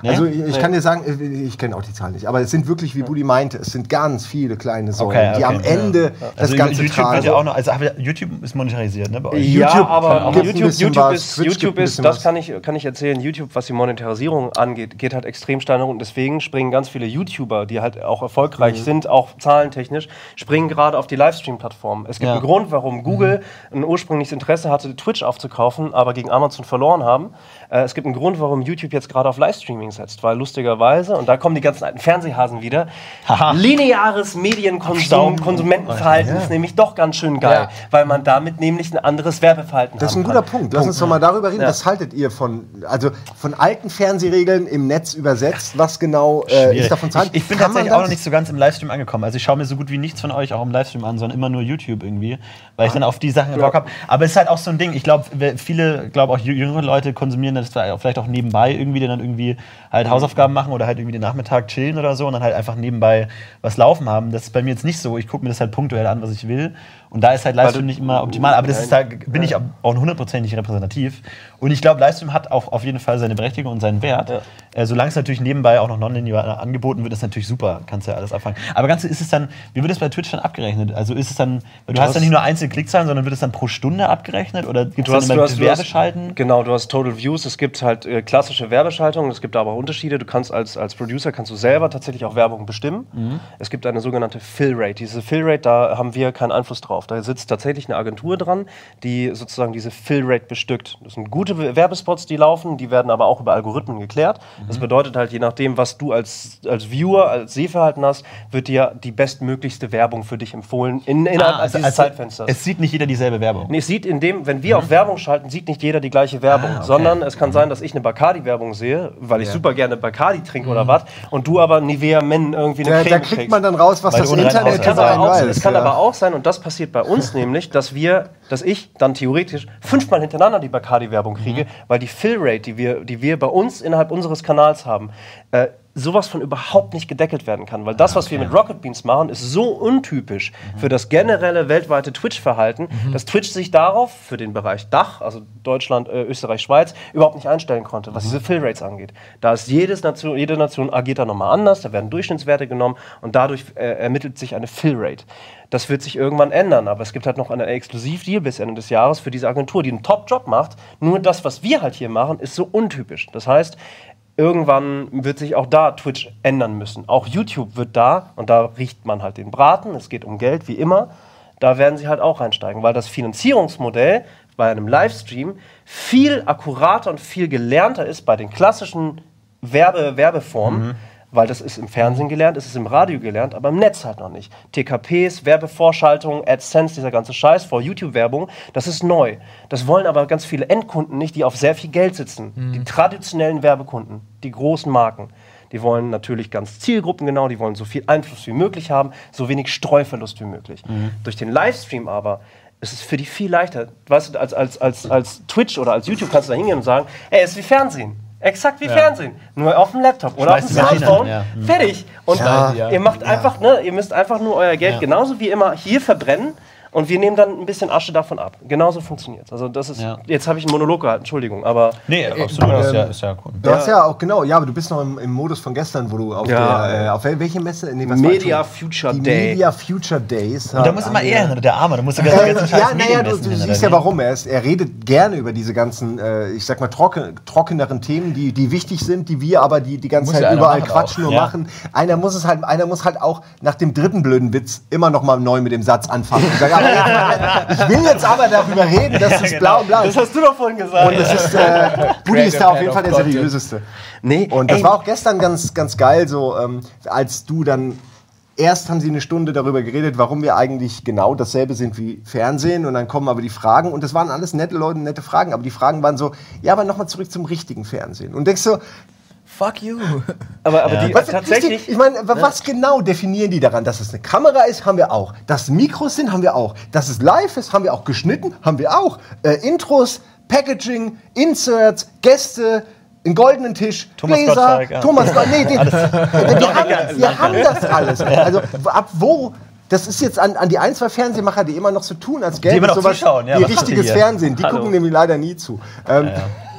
Nee? Also ich, ich Nee. kann dir sagen, ich kenne auch die Zahlen nicht, aber es sind wirklich, wie Buddy meinte, es sind ganz viele kleine Säulen, Okay, okay. die am Ende das Also Ganze YouTube tragen. wird ja auch noch, also aber YouTube ist monetarisiert, ne, bei euch? Ja, YouTube aber gibt ein YouTube, bisschen YouTube, was, ist, Twitch YouTube gibt ein ist, bisschen das was. kann ich, kann ich erzählen, YouTube, was die Monetarisierung angeht, geht halt extrem steil nach unten. Deswegen springen ganz viele YouTuber, die halt auch erfolgreich Mhm. sind, auch zahlentechnisch, springen gerade auf die Livestream-Plattform. Es gibt Ja. einen Grund, warum Google ein ursprüngliches Interesse hatte, Twitch aufzukaufen, aber gegen Amazon verloren haben. Äh, es gibt einen Grund, warum YouTube jetzt gerade auf Livestreaming setzt, weil lustigerweise, und da kommen die ganzen alten Fernsehhasen wieder, Haha. lineares Medienkonsum, Abstauben. Konsumentenverhalten ist nämlich doch ganz schön geil, Ja. weil man damit nämlich ein anderes Werbeverhalten Das ist haben ein guter kann. Punkt. Lass uns doch mal darüber reden. Ja. Was haltet ihr von, also von alten Fernsehregeln im Netz übersetzt? Was genau äh, Schwierig. ist davon zu halten? Ich, ich bin Kann man tatsächlich auch noch das? nicht so ganz im Livestream angekommen. Also ich schaue mir so gut wie nichts von euch auch im Livestream an, sondern immer nur YouTube irgendwie, weil ich dann auf die Sachen Bock habe. Aber es ist halt auch so ein Ding. Ich glaube, viele, glaube auch jüngere Leute konsumieren das vielleicht auch nebenbei irgendwie, die dann irgendwie halt Hausaufgaben machen oder halt irgendwie den Nachmittag chillen oder so und dann halt einfach nebenbei was laufen haben. Das ist bei mir jetzt nicht so. Ich gucke mir das halt punktuell an, was ich will. Und da ist halt Livestream nicht immer optimal. Aber das ist da bin ich auch hundertprozentig repräsentativ. Und ich glaube, Livestream hat auch auf jeden Fall seine Berechtigung und seinen Wert. Ja. Äh, solange es natürlich nebenbei auch noch nonlinear angeboten wird, ist natürlich super. Kannst ja alles abfangen. Aber ganz ist es dann, wie wird es bei Twitch dann abgerechnet? Also ist es dann, weil du, Du hast hast- dann nicht nur einzelne Klickzahlen, sondern wird es dann pro Stunde abgerechnet? Oder gibt es Du dann hast, immer du hast, du hast, Werbeschalten? genau, du hast Total Views, es gibt halt äh, klassische Werbeschaltungen, es gibt aber auch Unterschiede. Du kannst als, als Producer kannst du selber tatsächlich auch Werbung bestimmen. Mhm. Es gibt eine sogenannte Fill-Rate. Diese Fill-Rate, da haben wir keinen Einfluss drauf. Da sitzt tatsächlich eine Agentur dran, die sozusagen diese Fill-Rate bestückt. Das sind gute Werbespots, die laufen, die werden aber auch über Algorithmen geklärt. Mhm. Das bedeutet halt, je nachdem, was du als, als Viewer, als Sehverhalten hast, wird dir die bestmöglichste Werbung für dich empfohlen in, innerhalb Ah, also, dieses also Zeitfensters. es sieht nicht jeder dieselbe Werbung. Nee, es sieht in dem, wenn wir auf Werbung schalten, sieht nicht jeder die gleiche Werbung, Ah, okay. sondern es kann sein, dass ich eine Bacardi-Werbung sehe, weil ich super gerne Bacardi trinke oder was, und du aber Nivea Men irgendwie eine Da, Creme da kriegt kriegst. man dann raus, was Weil das du unrein Internet Es kann, über aber einen auch, weiß. es kann ja. aber auch sein, und das passiert bei uns nämlich, dass wir, dass ich dann theoretisch fünfmal hintereinander die Bacardi-Werbung kriege, weil die Fill-Rate, die wir, die wir bei uns innerhalb unseres Kanals haben, äh, sowas von überhaupt nicht gedeckelt werden kann. Weil das, was wir mit Rocket Beans machen, ist so untypisch für das generelle weltweite Twitch-Verhalten, dass Twitch sich darauf für den Bereich Dach, also Deutschland, äh, Österreich, Schweiz, überhaupt nicht einstellen konnte, was diese Fill-Rates angeht. Da ist jedes Nation, jede Nation agiert da nochmal anders, da werden Durchschnittswerte genommen und dadurch äh, ermittelt sich eine Fill-Rate. Das wird sich irgendwann ändern, aber es gibt halt noch einen Exklusivdeal bis Ende des Jahres für diese Agentur, die einen Top-Job macht. Nur das, was wir halt hier machen, ist so untypisch. Das heißt, irgendwann wird sich auch da Twitch ändern müssen. Auch YouTube wird da, und da riecht man halt den Braten, es geht um Geld, wie immer, da werden sie halt auch reinsteigen, weil das Finanzierungsmodell bei einem Livestream viel akkurater und viel gelernter ist bei den klassischen Werbe Werbeformen, Mhm. weil das ist im Fernsehen gelernt, es ist im Radio gelernt, aber im Netz halt noch nicht. T K Ps, Werbevorschaltungen, AdSense, dieser ganze Scheiß vor YouTube-Werbung, das ist neu. Das wollen aber ganz viele Endkunden nicht, die auf sehr viel Geld sitzen. Die traditionellen Werbekunden, die großen Marken. Die wollen natürlich ganz zielgruppengenau, die wollen so viel Einfluss wie möglich haben, so wenig Streuverlust wie möglich. Durch den Livestream aber ist es für die viel leichter. Weißt du, als, als, als, als Twitch oder als YouTube kannst du da hingehen und sagen, ey, es ist wie Fernsehen. Exakt wie Fernsehen. Nur auf dem Laptop oder Schmeißt auf dem die Maschine Smartphone. an, ja. Mhm. Fertig. Und Ja. Ja. ihr macht einfach, ne, ihr müsst einfach nur euer Geld Ja. genauso wie immer hier verbrennen. Und wir nehmen dann ein bisschen Asche davon ab. Genauso funktioniert es. Also das ist. Ja. Jetzt habe ich einen Monolog gehalten, Entschuldigung, aber. Nee, absolut, ähm, ist ja, ist ja cool. Du hast ja auch, genau, ja, aber du bist noch im, im Modus von gestern, wo du auf Ja. der, äh, auf wel- welche Messe? Nee, was war Media schon? Future die Day. Media Future Days. Und da muss immer er hin, der Arme, da muss er ganz Äh, ganzen ja, scheiß naja, du, Medienmessen du hin, siehst oder ja warum. Er, ist, er redet gerne über diese ganzen, äh, ich sag mal, trocken, trockeneren Themen, die, die wichtig sind, die wir aber die, die ganze Muss ja Zeit einer überall machen Quatsch auch. nur Ja. machen. Einer muss es halt, einer muss halt auch nach dem dritten blöden Witz immer noch mal neu mit dem Satz anfangen. Ich, sag, aber jetzt, ich will jetzt aber darüber reden, dass es genau. blau und blau Das ist. hast du doch vorhin gesagt. Und das ist, äh, Budi ist da auf jeden Fall der seriöseste. Nee, Und das ey, war auch gestern ganz, ganz geil, so ähm, als du dann. Erst haben sie eine Stunde darüber geredet, warum wir eigentlich genau dasselbe sind wie Fernsehen. Und dann kommen aber die Fragen. Und das waren alles nette Leute, nette Fragen. Aber die Fragen waren so, ja, aber nochmal zurück zum richtigen Fernsehen. Und denkst so, Fuck you. aber, aber Ja. die was, tatsächlich. ich meine, was genau definieren die daran? Dass es eine Kamera ist, haben wir auch. Dass Mikros sind, haben wir auch. Dass es live ist, haben wir auch. Geschnitten, haben wir auch. Äh, Intros, Packaging, Inserts, Gäste, einen goldenen Tisch, Thomas Gläser, Gottschalk, ja. Thomas Gottschalk, nee, den, wir, haben, wir haben das alles. Also ab wo, das ist jetzt an, an die ein, zwei Fernsehmacher, die immer noch so tun, als gäbe immer es noch sowas zuschauen, ja, wie was macht ihr richtiges hier? Fernsehen. Die Hallo. gucken nämlich leider nie zu. Ähm,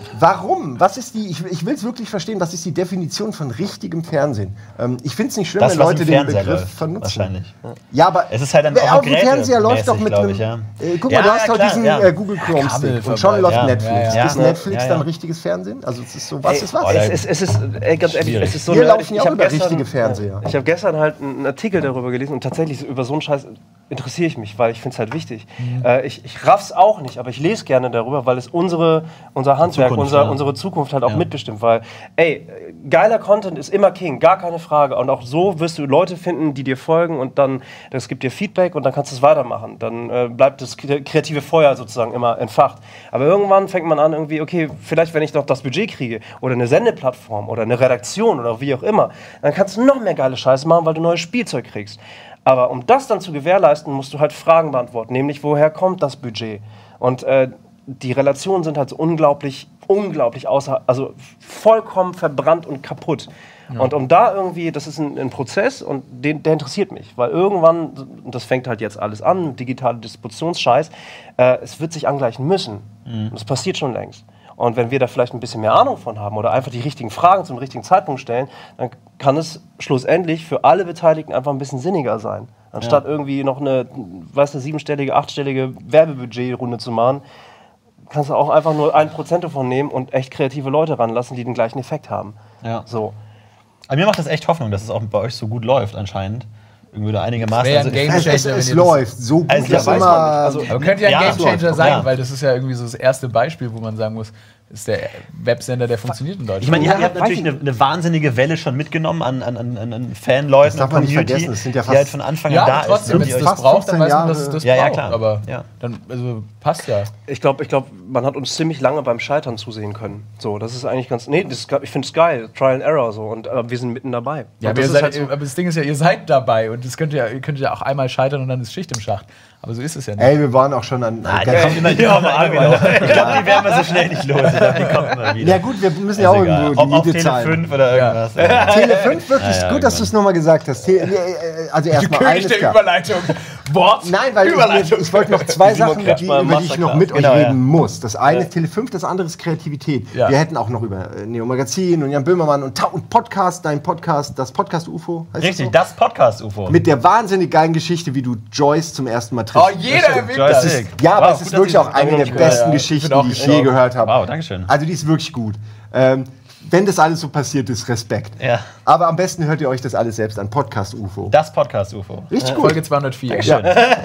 Warum? Was ist die, ich, ich will es wirklich verstehen, was ist die Definition von richtigem Fernsehen? Ähm, ich finde es nicht schlimm, Das, wenn was Leute im den Fernseher Begriff läuft, vernutzen. wahrscheinlich. Ja, aber Es ist halt dann wer- auch auf dem Fernseher läuft doch mit glaub einem. ich, ja. Äh, guck Ja, mal, du hast ja, doch klar, diesen ja. äh, Google Chrome Ja, Stick Kabel und schon läuft ja, Netflix. ja, ja. Ist Ja, Netflix ja, dann ja. richtiges Fernsehen? Also es ist so, was Ey, ist was? oh, da- Es ist, es ist, ey, ganz ehrlich, Schwierig. es ist so Wir nerdig. laufen ja Ich auch hab über gestern- richtige Fernseher. Ich habe gestern halt einen Artikel darüber gelesen und tatsächlich so über so einen Scheiß interessiere ich mich, weil ich finde es halt wichtig. Mhm. Äh, ich, ich raff's auch nicht, aber ich lese gerne darüber, weil es unsere, unser Handwerk, Zukunft, unser, ja. unsere Zukunft halt auch Ja. mitbestimmt. Weil, ey, geiler Content ist immer King, gar keine Frage. Und auch so wirst du Leute finden, die dir folgen und dann, das gibt dir Feedback und dann kannst du es weitermachen. Dann äh, bleibt das kre- kreative Feuer sozusagen immer entfacht. Aber irgendwann fängt man an irgendwie, okay, vielleicht wenn ich noch das Budget kriege oder eine Sendeplattform oder eine Redaktion oder wie auch immer, dann kannst du noch mehr geile Scheiße machen, weil du neues Spielzeug kriegst. Aber um das dann zu gewährleisten, musst du halt Fragen beantworten, nämlich woher kommt das Budget? Und äh, die Relationen sind halt so unglaublich, unglaublich außer, also vollkommen verbrannt und kaputt. Ja. Und um da irgendwie, das ist ein, ein Prozess und den, der interessiert mich, weil irgendwann, und das fängt halt jetzt alles an, digitale Distributionsscheiß, äh, es wird sich angleichen müssen. Mhm. Und das passiert schon längst. Und wenn wir da vielleicht ein bisschen mehr Ahnung von haben oder einfach die richtigen Fragen zum richtigen Zeitpunkt stellen, dann kann es schlussendlich für alle Beteiligten einfach ein bisschen sinniger sein. Anstatt ja. irgendwie noch eine, weißt du, siebenstellige, achtstellige Werbebudgetrunde zu machen, kannst du auch einfach nur ein Prozent davon nehmen und echt kreative Leute ranlassen, die den gleichen Effekt haben. Ja. So. Aber mir macht das echt Hoffnung, dass es auch bei euch so gut läuft anscheinend. Irgendwie da einigermaßen. wär ja ein Game Es, es, Changer, es wenn ihr das- läuft so gut, Also, dass ja, weiß immer. man nicht. Also, Aber könnte ja ein Ja, Game es Changer läuft, sein, ja. weil das ist ja irgendwie so das erste Beispiel, wo man sagen muss, ist der Websender, der funktioniert in Deutschland. Ich meine, ihr, Ja, habt- ihr habt weiß natürlich ich eine, eine wahnsinige Welle schon mitgenommen an, an, an, an Fanleuten. Das darf man und nicht Community, vergessen, es sind ja die fast- halt von Anfang ja, an da aber trotzdem, ist. wenn und es die das fast braucht, dann fünfzehn weiß man, dass es Jahre- das Ja, ja, braucht. klar. Aber Ja. dann, also passt ja. Ich glaube, ich glaub, man hat uns ziemlich lange beim Scheitern zusehen können. So, das ist eigentlich ganz. Nee, das ist, ich finde es geil. Trial and Error so. Und äh, wir sind mitten dabei. Ja, und aber, das ihr ist seid, halt so, aber das Ding ist ja, ihr seid dabei und das könnt ihr, ihr könnt ja auch einmal scheitern und dann ist Schicht im Schacht. Aber so ist es ja nicht. Ey, wir waren auch schon an. Ah, die ganz- kommen immer, die kommen immer wieder. Ich glaube, die werden wir so schnell nicht los. Ich glaube, die kommen immer wieder. Ja gut, wir müssen ja Ist auch egal. irgendwo Ob die auf Miete Tele zahlen. fünf oder irgendwas. Ja. Tele fünf, wirklich Ja, ja, gut, dass du es nochmal gesagt hast. Tele, äh, also erstmal König eines der klar. Überleitung. Wort. Nein, weil Überleitung. ich, ich wollte noch zwei Simon Sachen, Kretschmer die, im über die ich noch Masterclass. mit euch Genau, ja. reden muss. Das eine ist Tele fünf, das andere ist Kreativität. Ja. Wir hätten auch noch über äh, Neo Magazin und Jan Böhmermann und, Ta- und Podcast, dein Podcast, das Podcast U F O. Heißt Richtig, das das Podcast-U F O. so? Mit der wahnsinnig geilen Geschichte, wie du Joyce zum ersten Mal triffst. Oh, jeder erwähnt das. Joystick. Ja, aber Wow, es gut, ist dass wirklich ihr auch das eine der noch nicht besten ja, ja. Geschichten, Ich bin auch die ich je gestorben. gehört habe. Wow, dankeschön. Also die ist wirklich gut. Ähm, wenn das alles so passiert ist, Respekt. Ja. Aber am besten hört ihr euch das alles selbst an. Podcast U F O. Das Podcast-U F O. Richtig gut. Folge zweihundertvier. Schön.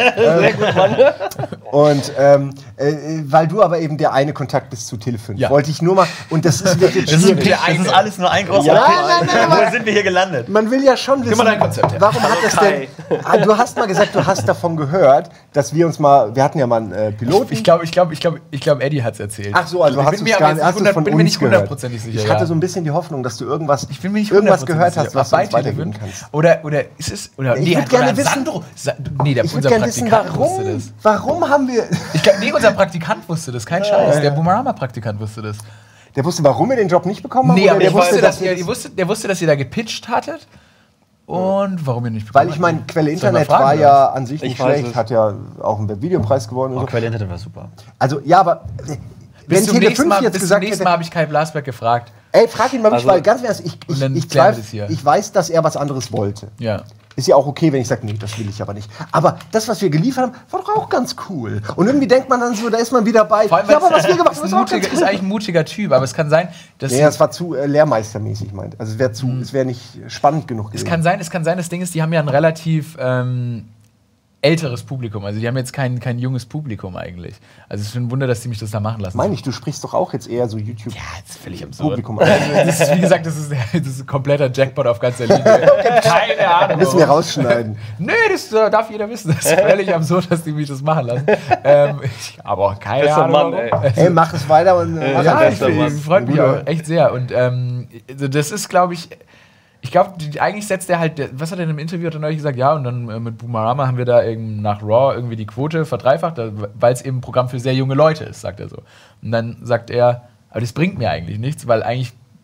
Und ähm, äh, weil du aber eben der eine Kontakt bist zu Tele fünf, Ja. wollte ich nur mal, und das ist wirklich Das ist, ein schwierig. Pitch, das ist alles nur ein großer Ja, Pitch. nein, nein, nein, Wo sind wir hier gelandet? Man will ja schon wissen, mal dein Konzept her. warum hat das denn... Ah, du hast mal gesagt, du hast davon gehört, dass wir uns mal... Wir hatten ja mal einen äh, Piloten. Ich glaube, ich glaube, ich glaube, ich glaube, Eddie hat es erzählt. Ach so, also ich hast bin du mir es aber gar jetzt nicht, hast nicht du's von hundert- bin mir uns nicht gehört. hundertprozentig sicher. Ich hatte ja. so ein bisschen die Hoffnung, dass du irgendwas, Ich bin mir nicht irgendwas hundertprozentig gehört hast, sicher. was du uns Beide weitergeben Levin? kannst. Oder, oder ist es... Oder, Ich nee, würd gerne oder wissen- Sandro. Sa nee, der, Ich würde unser gerne wissen, Praktikant wusste warum, das. warum haben wir... Ich glaub, nee, unser Praktikant wusste das. Kein Scheiß. Der Boomerama-Praktikant wusste das. Der wusste, warum wir den Job nicht bekommen haben? Nee, oder aber der der wusste, dass wir ihr, ihr wusstet, der wusste, dass ihr da gepitcht hattet. Und warum ihr nicht bekommen Weil ich habt. meine, Quelle Soll ich mal Internet fragen, war oder ja an sich nicht Ich weiß schlecht, es. hat ja auch einen Videopreis gewonnen. Und Oh, so. Quelle Internet war super. Also, ja, aber äh, Bis wenn zum Tele nächsten fünf Mal, jetzt bis zum gesagt nächsten hätte, Mal habe ich Kai Blasberg gefragt. ey, frag ihn mal wirklich, Also- weil ganz ehrlich, ich, ich, dann ich, klären wir zweif- das hier. ich weiß, dass er was anderes wollte. Ja. Ist ja auch okay, wenn ich sage, nee, das will ich aber nicht. Aber das, was wir geliefert haben, war doch auch ganz cool. Und irgendwie denkt man dann so, da ist man wieder bei. Vor allem, Ja, aber weil was wir gemacht ist, haben, ein ist auch mutiger, ganz ist cool. eigentlich ein mutiger Typ, aber es kann sein, dass Nee, das war zu äh, lehrmeistermäßig, meint. Also es wäre zu, es wäre nicht spannend genug es gewesen. kann sein, es kann sein, das Ding ist, die haben ja ein relativ ähm, älteres Publikum. Also die haben jetzt kein, kein junges Publikum eigentlich. Also es ist schon ein Wunder, dass die mich das da machen lassen. Meine ich, du sprichst doch auch jetzt eher so YouTube. Ja, das ist völlig absurd. Publikum. Also, das ist, wie gesagt, das ist, das ist ein kompletter Jackpot auf ganzer Linie. Keine Ahnung. Müssen wir rausschneiden. Nee, das äh, darf jeder wissen. Das ist völlig absurd, dass die mich das machen lassen. Ähm, ich, aber keine Bester Ahnung. Mann, warum. ey. Ey, mach es weiter und äh, mach Ja, es ich, bester Mann. ich freut mich Guter. auch echt sehr. Und ähm, also das ist, glaube ich, ich glaube, eigentlich setzt er halt, der- was hat er in einem Interview hat er neulich gesagt, ja, und dann äh, mit Boomerama haben wir da eben nach Raw irgendwie die Quote verdreifacht, weil es eben ein Programm für sehr junge Leute ist, sagt er so. Und dann sagt er, aber das bringt mir eigentlich nichts, weil eigentlich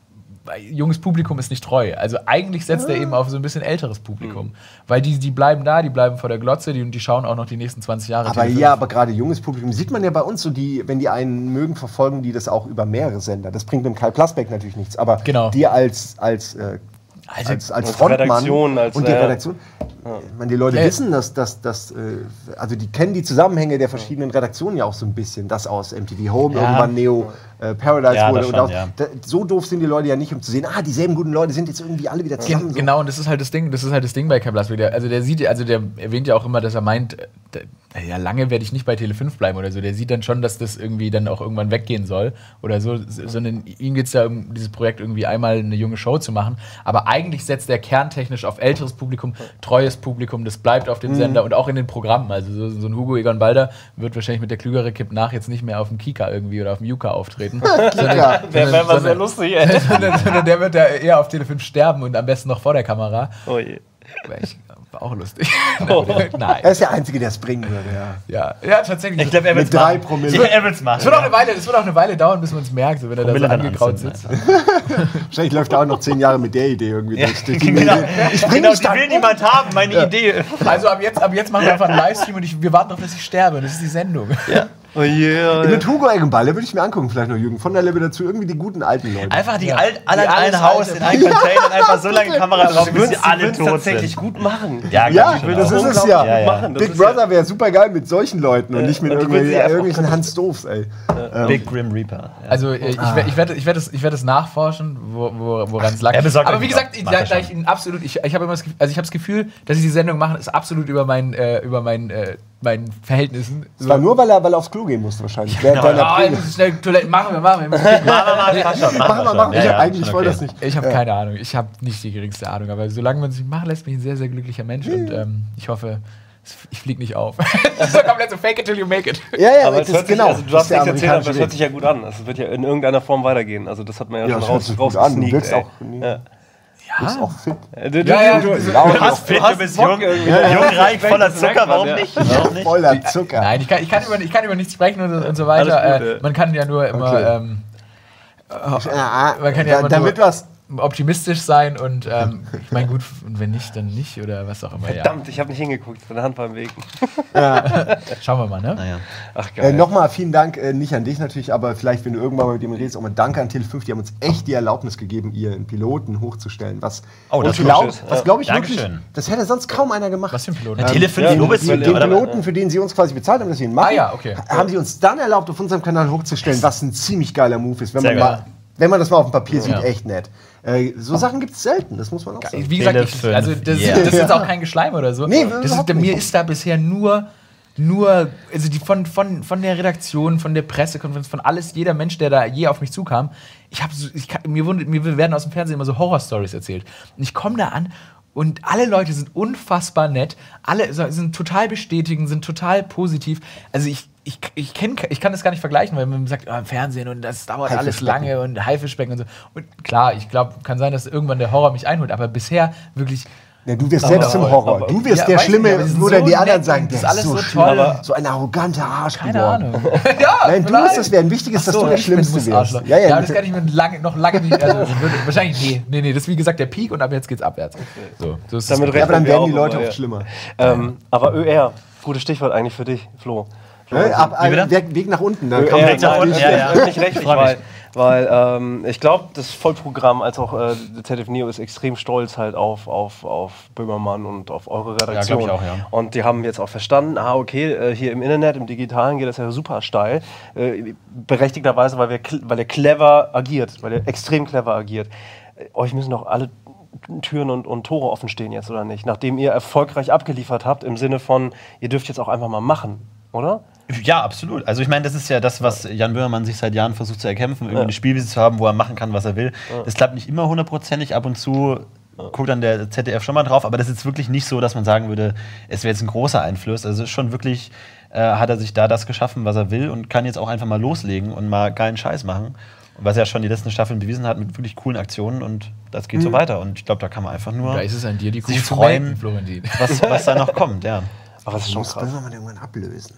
junges Publikum ist nicht treu. Also eigentlich setzt er eben auf so ein bisschen älteres Publikum. Weil die, die bleiben da, die bleiben vor der Glotze, die, die schauen auch noch die nächsten zwanzig Jahre. Aber ja, aber gerade junges Publikum sieht man ja bei uns so, die, wenn die einen mögen, verfolgen die das auch über mehrere Sender. Das bringt dem Kai Plasbeck natürlich nichts, aber genau. die als, als, äh, also, als, als als Frontmann Redaktion, als, und die äh, Redaktion. Ja. Ich meine, die Leute Ja. wissen, dass, dass, dass äh, also die kennen die Zusammenhänge der verschiedenen Redaktionen ja auch so ein bisschen. Das aus M T V Home, Ja. irgendwann Neo äh, Paradise Ja, wurde. das Und schon, auch, ja. da, so doof sind die Leute ja nicht, um zu sehen, ah, dieselben guten Leute sind jetzt irgendwie alle wieder zusammen. Gen- so. Genau, und das ist halt das Ding, das ist halt das Ding bei Kai Plasbeck. Der, also der sieht, also der erwähnt ja auch immer, dass er meint, äh, der, ja, lange werde ich nicht bei Tele fünf bleiben oder so. Der sieht dann schon, dass das irgendwie dann auch irgendwann weggehen soll oder so, sondern ihm geht es ja um dieses Projekt irgendwie einmal eine junge Show zu machen. Aber eigentlich setzt er kerntechnisch auf älteres Publikum, treues Publikum, das bleibt auf dem Sender und auch in den Programmen. Also so, so ein Hugo Egon Balder wird wahrscheinlich mit der Klügere Kipp nach jetzt nicht mehr auf dem Kika irgendwie oder auf dem Juka auftreten. sondern, Wäre wär mal sehr lustig, ey. sondern, sondern der wird da eher auf Tele fünf sterben und am besten noch vor der Kamera. Oh je. Wär ich, war auch lustig. Oh. Nein. Er ist der Einzige, der es bringen würde, ja. Ja, ja, tatsächlich. Ich glaube, er Mit wird drei Promille. Ja, er wird's machen. Es wird auch eine Weile, es wird auch eine Weile dauern, bis man es merkt, so, wenn er da so Promille angekraut anzünden, sitzt. Wahrscheinlich läuft er auch noch zehn Jahre mit der Idee irgendwie Ja, durch. durch genau, Ich bring genau dich die dann will um. niemand haben, meine Ja. Idee. Also ab jetzt, ab jetzt machen wir einfach einen Livestream und ich, wir warten darauf, dass ich sterbe. Das ist die Sendung. Ja. Oh yeah. Mit Hugo Eggenballer würde ich mir angucken, vielleicht noch Jürgen von der Lippe dazu, irgendwie die guten alten Leute. Einfach die Ja. alt, alle Die in ein alles Haus, alte. in ein Container und einfach so lange Kamera drauf, bis sie würden's- alle würden's tot tatsächlich sind. gut machen. Ja, Ja, ganz das genau. ist es ja. Ja, ja. Machen. Das Big ist Brother wäre super geil mit solchen Leuten und nicht mit Und die würden irgendwelchen, sie einfach- irgendwelchen Hans Doofs, ey. Ähm, Big Grim Reaper. Ja. Also äh, ich, werd- ich werde ich werd es, ich werd es nachforschen, wo, wo, woran es lag. Er besorgt Aber euch wie die gesagt, doch. ich, Macht da, er da schon. ich ihn absolut, ich, ich habe immer das Gefühl, also ich habe das Gefühl, dass sie die Sendung machen, ist absolut über mein, äh, über mein, äh, meinen Verhältnissen. Das war nur, weil er, weil er aufs Klo gehen musste wahrscheinlich. Während deiner Ah, ich Prämie. muss schnell Toiletten machen wir, machen wir. Machen wir mal, passt schon, Mach mal, mach mal. Ja, Ich ja, hab eigentlich schon voll okay. das nicht. Ich habe Ja. keine Ahnung, ich habe nicht die geringste Ahnung, aber solange man es nicht macht, lässt mich ein sehr, sehr glücklicher Mensch und ähm, ich hoffe, ich fliege nicht auf. Das ist so komplett so fake it till you make it. Ja, ja, Aber das es hört ist sich, genau. also, du das hast ist der nichts erzählt, aber es amerikanische hört sich ja gut an. Es wird ja in irgendeiner Form weitergehen. Also das hat man ja, Ja, schon das hört raus, sich gut an. Du rausgesneakt. wirkst ey. auch, Ja. du bist auch fit. Äh, Du, du, Ja, ja, du, du- du, Ja, du hast, fit, du hast du bist Bock jung, irgendwie. jung, Ja, reich, das voller merkt Zucker, man, warum ja. nicht? Warum nicht? Voller Zucker. Nein, ich kann, ich, kann über, ich kann über nichts sprechen und, und so weiter. Alles gut, äh, ja. man kann ja nur immer, Okay. ähm, Ja, man kann ja da, immer damit nur was. optimistisch sein und ähm, ich meine gut, und wenn nicht, dann nicht oder was auch immer. Verdammt, ich habe nicht hingeguckt. Meine Hand war im Weg. Ja. Schauen wir mal, ne? Naja. Ach geil. Äh, Nochmal vielen Dank, äh, nicht an dich natürlich, aber vielleicht, wenn du irgendwann mal mit dem redest, auch mal Danke an Tele fünf, die haben uns echt die Erlaubnis gegeben, ihren Piloten hochzustellen. Was, Oh, das und ist glaub, gut. was glaube ich Dankeschön. wirklich, das hätte sonst kaum einer gemacht. Was für ein Pilot? Na, Tele fünf ja, Lobes Den, Ja, den oder? Piloten, für den sie uns quasi bezahlt haben, dass wir ihn machen, Ah ja, okay. haben sie uns dann erlaubt, auf unserem Kanal hochzustellen, was ein ziemlich geiler Move ist, wenn Sehr man, geil. mal, wenn man das mal auf dem Papier sieht, Ja. echt nett. Äh, so Sachen gibt es selten, das muss man auch sagen. Wie gesagt, Tele ich, fünf, also das, yeah. das ist jetzt auch kein Geschleim oder so. Nee, das überhaupt ist, mir nicht. ist da bisher nur, nur also die von, von, von der Redaktion, von der Pressekonferenz, von alles, jeder Mensch, der da je auf mich zukam, ich habe so, ich kann, mir, wund- mir werden aus dem Fernsehen immer so Horror-Stories erzählt. Und ich komme da an und alle Leute sind unfassbar nett, alle so- sind total bestätigend, sind total positiv. Also ich Ich, ich, kenn, ich kann das gar nicht vergleichen, weil man sagt, ah, im Fernsehen und das dauert alles Haifischbecken. lange und Haifischbecken und so. Und klar, ich glaube, kann sein, dass irgendwann der Horror mich einholt, aber bisher wirklich. Ja, du wirst selbst zum Horror. Du wirst Ja, der weiß ich Schlimme, nicht, aber die sind wo dann so die anderen nett sagen, und der das ist alles so so schlimm, toll. aber so ein arroganter Arsch Keine geworden. Ahnung. ja, Nein, du musst das werden. Wichtig ist, dass Ach so, du der ich bin Schlimmste muss wirst. Arschloch. Ja, ja, Ja, das kann ich mir lange, noch lange nicht. Also, das würde, wahrscheinlich, nee, nee, nee, das ist wie gesagt der Peak und ab jetzt geht's abwärts. So, so ist Damit es. Ja, aber dann rechnen wir werden die auch Leute immer, oft ja. schlimmer. Ähm, aber Ö R, gutes Stichwort eigentlich für dich, Flo. Flo, Ne? Ab, Wie bitte? Weg, Weg nach unten. Dann Ö kommt R, jetzt auch nein, die- ja, ja. ja. Wirklich rechtlich, Freu mich. weil, weil ähm, ich glaube, das Vollprogramm als auch äh, Z D F Neo ist extrem stolz halt auf, auf, auf Böhmermann und auf eure Redaktion. glaub ich auch, ja. Und die haben jetzt auch verstanden, ah okay, äh, hier im Internet, im Digitalen geht das ja super steil. Äh, berechtigterweise, weil, wir, cl- weil er clever agiert, weil er extrem clever agiert. Äh, euch müssen doch alle Türen und, und Tore offen stehen jetzt, oder nicht? Nachdem ihr erfolgreich abgeliefert habt, im Sinne von, ihr dürft jetzt auch einfach mal machen, oder? Ja, absolut. Also ich meine, das ist ja das, was Jan Böhmermann sich seit Jahren versucht zu erkämpfen, irgendwie Ja. eine Spielwiese zu haben, wo er machen kann, was er will. Das klappt nicht immer hundertprozentig. Ab und zu guckt dann der Z D F schon mal drauf, aber das ist jetzt wirklich nicht so, dass man sagen würde, es wäre jetzt ein großer Einfluss. Also es ist schon wirklich, äh, hat er sich da das geschaffen, was er will und kann jetzt auch einfach mal loslegen und mal geilen Scheiß machen. Was er schon die letzten Staffeln bewiesen hat mit wirklich coolen Aktionen und das geht so weiter. Und ich glaube, da kann man einfach nur Da ist es an dir, die Kuh sich zu freuen, melken, Florentin. was, was da noch kommt, ja. Aber das ist schon muss krass. Böhmermann irgendwann ablösen.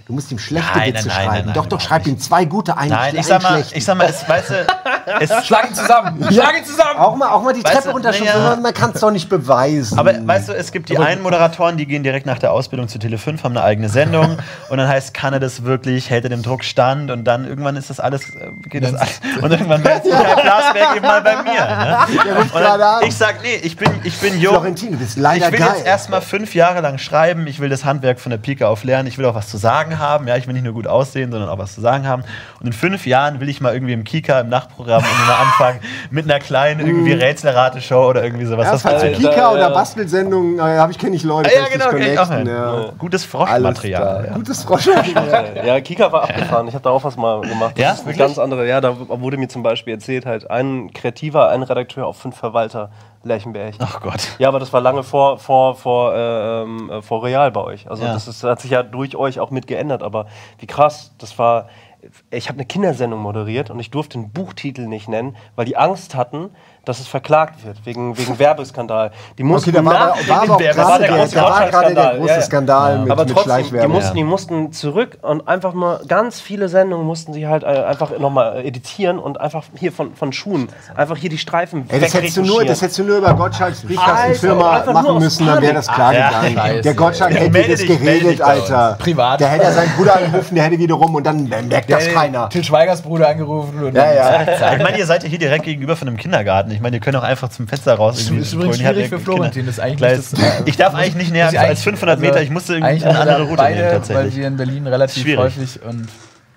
Du musst ihm schlechte Nein, Witze nein, nein, schreiben. nein, doch, nein, doch, schreib ihm zwei gute, einen, Nein, einen ich sag mal, schlechten. ich sag mal, es, weißt du, es, Schlag ihn zusammen! Schlag ihn zusammen! Auch mal, auch mal die Weißt Treppe du, runterschubsen, naja. man kann es doch nicht beweisen. aber weißt du, es gibt die einen Moderatoren, die gehen direkt nach der Ausbildung zu Tele fünf, haben eine eigene Sendung und dann heißt, kann er das wirklich, hält er dem Druck stand und dann irgendwann ist das alles, äh, geht das alles, und irgendwann meldet sich Kai Blasberg eben mal bei mir. Ne? Der ruft Und gerade dann, an. ich sag, nee, ich bin, ich bin jung. Florentin, du bist leider Ich will geil. jetzt erstmal fünf Jahre lang schreiben, ich will das Handwerk von der Pike auf lernen, ich will auch was zu sagen haben, ja, ich will nicht nur gut aussehen, sondern auch was zu sagen haben. Und in fünf Jahren will ich mal irgendwie im Kika, im Nachtprogramm irgendwie mal anfangen mit einer kleinen irgendwie Rätselrateshow oder irgendwie sowas. Ja, Das falls war- du Kika ja, oder ja. Bastelsendungen, äh, habe ich kenne ich Leute. ja, kann ich genau, dich kenn ich auch. connecten, Ja. ja. Gutes Alles Froschmaterial. klar. Ja. Gutes Froschmaterial. Ja, Kika war abgefahren. Ich habe da auch was mal gemacht. Das Ja, ist eine wirklich? ganz andere. Ja, da wurde mir zum Beispiel erzählt, halt ein Kreativer, ein Redakteur auf fünf Verwalter Lerchenberg. Ach Gott. Ja, aber das war lange vor, vor, vor, äh, ähm, äh, vor Real bei euch. Also Ja. das ist, hat sich ja durch euch auch mit geändert. Aber wie krass, das war. Ich habe eine Kindersendung moderiert und ich durfte den Buchtitel nicht nennen, weil die Angst hatten, dass es verklagt wird, wegen, wegen Werbeskandal. Die mussten Okay, da war, nach aber- war aber auch der, gerade der der, große da war gerade der Gottschalk-Skandal. große Ja, ja. Skandal mit, Aber mit trotzdem, die Schleichwerbung. mussten, die mussten zurück und einfach mal ganz viele Sendungen mussten sie halt äh, einfach nochmal editieren und einfach hier von, von Schuhen, einfach hier die Streifen Ey, das, hättest du nur, wegretuschieren. das hättest du nur über Gottschalks Alter, Briefkastenfirma einfach nur machen aus müssen, dann wäre das klar Ja, gegangen. scheiße. Der Gottschalk Ja, hätte melde das dich, melde geregelt, dich bei uns. Alter. Privat. Der hätte ja seinen Bruder angerufen, der hätte wiederum und dann merkt das keiner. Till Schweigers Bruder angerufen. Und Ja, ja. Ich meine, ihr seid ja hier direkt gegenüber von einem Kindergarten. Ich meine, ihr könnt auch einfach zum Fenster raus. Das irgendwie ist übrigens brüllen. Ihr habt schwierig ja für Florentin, das ist eigentlich Kleines- nicht das- Ich darf eigentlich nicht näher Muss ich als eigentlich- fünfhundert Meter. also Ich musste irgendwie eigentlich eine andere also Route beide, nehmen, tatsächlich. weil wir in Berlin relativ Schwierig. häufig und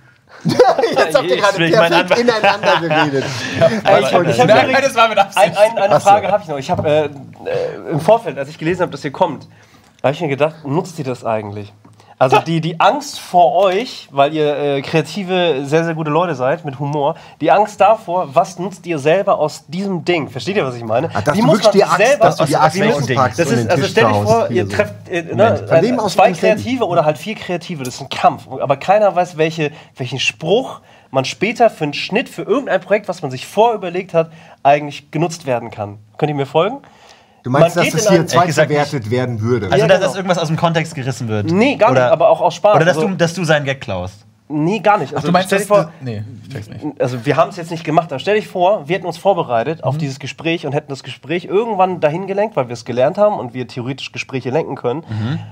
Jetzt habt ihr Ich gerade will meinen perfekt Anwalt- ineinander geredet. Ey, ich wollte- ich hab Nein, übrigens- das war mit Absicht. Ein, ein, eine Ach so. Frage habe ich noch. Ich habe äh, äh, im Vorfeld, als ich gelesen habe, dass ihr kommt, habe ich mir gedacht, nutzt ihr das eigentlich? Also die, die Angst vor euch, weil ihr äh, kreative, sehr, sehr gute Leute seid, mit Humor, die Angst davor, was nutzt ihr selber aus diesem Ding? Versteht ihr, was ich meine? Ah, dass Wie du muss wirklich die man sich Axt, selber- dass du die aus- Axt wie müssen- auspackst Das und den ist, also Tisch stell dir verhaust, vor, hier ihr so. trefft äh, Moment. ne, Von wem äh, aus zwei kann ich denken? Kreative oder halt vier Kreative, das ist ein Kampf. Aber keiner weiß, welche, welchen Spruch man später für einen Schnitt, für irgendein Projekt, was man sich vorüberlegt hat, eigentlich genutzt werden kann. Könnt ihr mir folgen? Du meinst, Man dass geht das in hier ein- zweitverwertet werden würde? Also, Ja, dass, genau. dass irgendwas aus dem Kontext gerissen wird. Nee, gar oder, nicht, aber auch aus Spaß. Oder dass, Also- du, dass du seinen Gag klaust. Nee, gar nicht. Also, Du meinst, stell dass dir vor, du, nee, ich check's nicht. also wir haben es jetzt nicht gemacht, aber stell dich vor, wir hätten uns vorbereitet auf dieses Gespräch und hätten das Gespräch irgendwann dahin gelenkt, weil wir es gelernt haben und wir theoretisch Gespräche lenken können.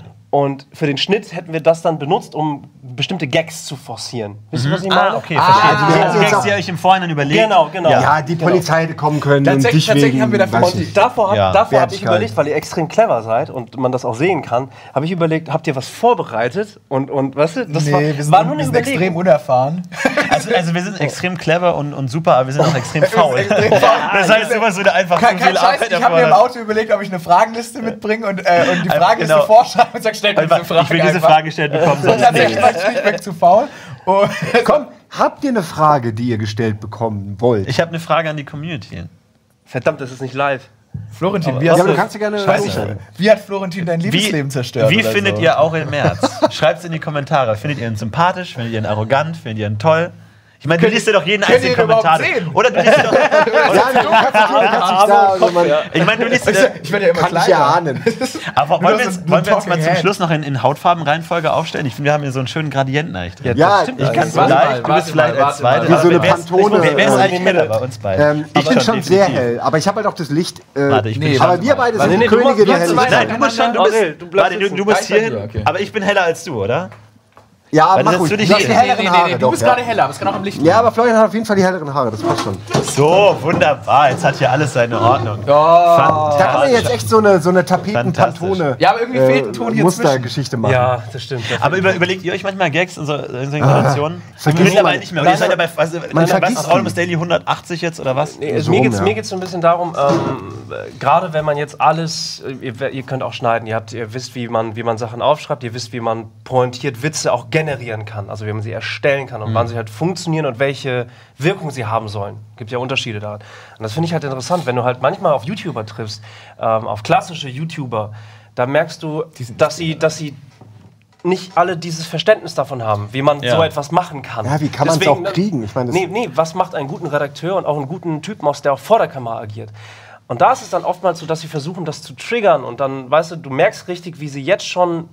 Und für den Schnitt hätten wir das dann benutzt, um bestimmte Gags zu forcieren. Wisst ihr, was ich meine? Ah, okay, verstehe. also wir Also, hätten die jetzt Gags, auch- die ihr euch im Vorhinein überlegt. Genau, genau. Ja, die Polizei hätte kommen können und Tatsächlich- dich tatsächlich wegen, haben wir dafür weiß die- ich. Und davor, hab- Ja. davor habe ich Wertigkeit. überlegt, weil ihr extrem clever seid und man das auch sehen kann, habe ich überlegt, habt ihr was vorbereitet? Und, und weißt du, das Nee, war, wir sind, war nur eine wir sind Überlegung. extrem unerfahren. Also, also wir sind extrem clever und, und super, aber wir sind auch extrem faul. extrem faul. Das heißt, immer so einfach Kein, zu kein viel Scheiß, Arbeit ich habe mir im erfordert. Auto überlegt, ob ich eine Fragenliste mitbringe und, äh, und die Einfach, Fragenliste genau. vorschreibe und sage, stellt mir diese Einfach, Frage ich will diese einfach. Frage gestellt bekommen, Und sonst tatsächlich nicht. war ich schlichtweg zu faul. Und Komm, habt ihr eine Frage, die ihr gestellt bekommen wollt? Ich habe eine Frage an die Community. Verdammt, das ist nicht live. Florentin, wie, ja, hast aber du du, kannst ja gerne Weiß loswerden. ich, wie hat Florentin dein Liebesleben zerstört? Wie oder findet so? ihr Aurel Merz? Schreibt es in die Kommentare. Findet ihr ihn sympathisch? Findet ihr ihn arrogant? Findet ihr ihn toll? Ich meine, du Könnt- liest dir doch jeden könnt ihr einzelnen ihn überhaupt Kommentar. sehen? Oder du liest dir doch. Ja, du kannst dich da, also man Ich meine, du liest Ich, dir. ich werde ja immer kann ich kleiner. ja ahnen. Aber Nur wollen wir so jetzt, ein wollen wir jetzt mal Talking zum Head. Schluss noch in, in Hautfarbenreihenfolge aufstellen? Ich finde, wir haben hier so einen schönen Gradienten eigentlich drin. Ja, stimmt ich Ich kann es Warte vielleicht, mal, du bist warte vielleicht mal, als warte mal. Zweiter. Wie so aber eine wer ist- Pantone, Wer, wer ist äh, eigentlich heller bei uns beiden? Ähm, ich bin schon sehr definitiv. hell, aber ich habe halt auch das Licht. Äh, Warte, ich bin Nee, schon- aber wir beide Warte, sind nee, die du Könige musst- der du musst Helligkeit. Nein, du musst schon, du bist, Aurel, du bleibst warte, du, sitzen. du musst Gleich hier bei hin, dir, okay. aber ich bin heller als du, oder? Ja, Weil mach das ruhig. würde Du ich- hast die Nee, helleren nee, Haare. nee, du doch, bist ja. gerade heller, aber es kann auch am Licht Ja, aber Florian hat auf jeden Fall die helleren Haare, das passt schon. So, wunderbar. Jetzt hat hier alles seine Ordnung. Da kann man jetzt echt so eine, so eine Tapeten-Pantone Ja, aber irgendwie fehlt ein Ton hier Mustergeschichte machen. Ja, das stimmt. Aber über, überlegt ihr euch manchmal Gags in, so, in solchen Situationen? vergisst Mittlerweile man. nicht mehr. Und ihr seid ja bei, was, Man was vergisst ist Almost die. Daily hundertachtzig jetzt oder was? Nee, also So mir rum, geht es ja. mir geht's so ein bisschen darum, ähm, äh, gerade wenn man jetzt alles, äh, ihr, ihr könnt auch schneiden, ihr, habt, ihr wisst, wie man, wie man Sachen aufschreibt, ihr wisst, wie man pointiert Witze auch generieren kann, also wie man sie erstellen kann und wann sie halt funktionieren und welche Wirkung sie haben sollen. Gibt ja Unterschiede daran. Und das finde ich halt interessant, wenn du halt manchmal auf YouTuber triffst, ähm, auf klassische YouTuber, da merkst du, dass sie, dass sie nicht alle dieses Verständnis davon haben, wie man Ja. so etwas machen kann. Ja, wie kann man's Deswegen, auch kriegen? Ich meine, das- nee, nee, was macht einen guten Redakteur und auch einen guten Typen aus, der auch vor der Kamera agiert? Und da ist es dann oftmals so, dass sie versuchen, das zu triggern und dann, weißt du, du merkst richtig, wie sie jetzt schon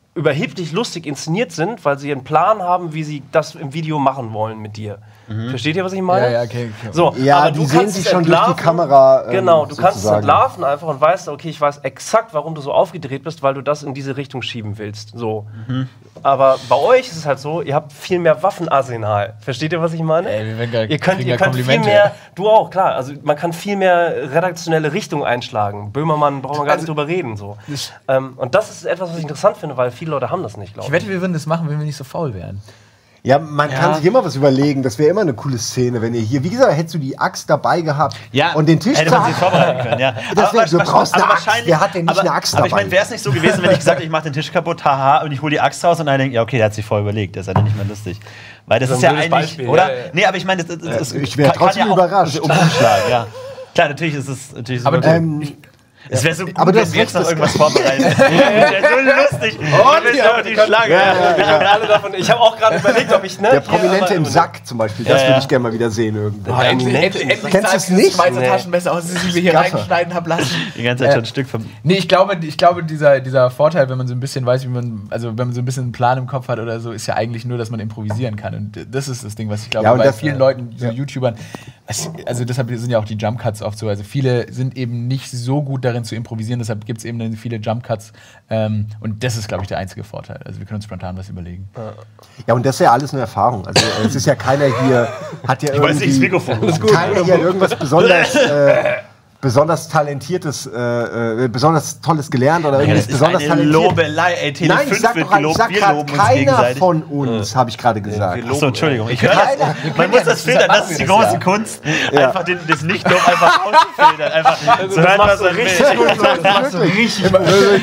überheblich lustig inszeniert sind, weil sie einen Plan haben, wie sie das im Video machen wollen mit dir. Mhm. Versteht ihr, was ich meine? Ja, ja, okay, okay. So, ja, aber die du sehen kannst sich es schon durch die entlarven. Kamera. Ähm, Genau, du kannst es sozusagen. entlarven einfach und weißt, okay, ich weiß exakt, warum du so aufgedreht bist, weil du das in diese Richtung schieben willst. So. Mhm. Aber bei euch ist es halt so, ihr habt viel mehr Waffenarsenal. Versteht ihr, was ich meine? Ey, wir werden gar, ihr könnt, ihr gar könnt viel mehr, du auch, klar, also man kann viel mehr redaktionelle Richtung einschlagen. Böhmermann braucht man gar also, nicht drüber reden. So. Ähm, und das ist etwas, was ich interessant finde, weil viele Leute haben das nicht, glaube ich. Ich wette, wir würden das machen, wenn wir nicht so faul wären. Ja, man ja. kann sich immer was überlegen. Das wäre immer eine coole Szene, wenn ihr hier, wie gesagt, hättest du die Axt dabei gehabt ja. und den Tisch hätte man sich vorbereiten können. Ja. Das wär, du brauchst eine Axt. Wer hat denn nicht aber, eine Axt aber dabei? Aber ich meine, wäre es nicht so gewesen, wenn ich gesagt hätte, ich mache den Tisch kaputt, haha, und ich hole die Axt raus und dann denke, ja, okay, der hat sich vorher überlegt, das ist ja nicht mehr lustig. Weil das, das ist ja eigentlich, Beispiel, oder? Ja, ja. Nee, aber ich meine, das, das, das ich wäre trotzdem ja überrascht. Umschlag, ja. Klar, natürlich ist es natürlich aber ähm, es wäre so gut, aber wenn wir jetzt noch irgendwas vorbereiten. Das wäre so lustig. Und ja, die Schlange. Ja, ja, ja, ja. Alle davon. Ich habe auch gerade überlegt, ob ich... Ne, der Prominente im Sack zum Beispiel, das ja, würde ich gerne mal wieder sehen irgendwo. Oh, endlich, endlich, endlich kennst du es nicht? Schweizer nee. Taschenmesser aus, die wir hier Gaffer. reinschneiden haben lassen. Die ganze Zeit äh, schon ein Stück vom... Nee, ich glaube, ich glaube dieser, dieser Vorteil, wenn man so ein bisschen weiß, wie man... Also wenn man so ein bisschen einen Plan im Kopf hat oder so, ist ja eigentlich nur, dass man improvisieren kann. Und das ist das Ding, was ich glaube, ja, bei das, vielen äh, Leuten, so ja. YouTubern... Also deshalb sind ja auch die Jump Cuts oft so. Also viele sind eben nicht so gut darin zu improvisieren, deshalb gibt es eben dann viele Jump Cuts. Ähm, und das ist, glaube ich, der einzige Vorteil. Also wir können uns spontan was überlegen. Ja, und das ist ja alles eine Erfahrung. Also es ist ja keiner hier, hat ja irgendwie... Ich weiß nicht, das Mikrofon. Keiner hier irgendwas besonders... Äh, besonders talentiertes, äh, äh, besonders Tolles gelernt oder irgendwas ja, besonders talentiert. Lobelei, ey, Tele Nein, ich sag doch, ich sag gerade, keiner von uns, habe ich gerade gesagt. Achso, Entschuldigung. Ich höre das. Man muss das filtern, das ist die große Kunst. Einfach den, das Lichtlob einfach auszufiltern. Einfach zu hören, was er richtig gut macht. Das machst du richtig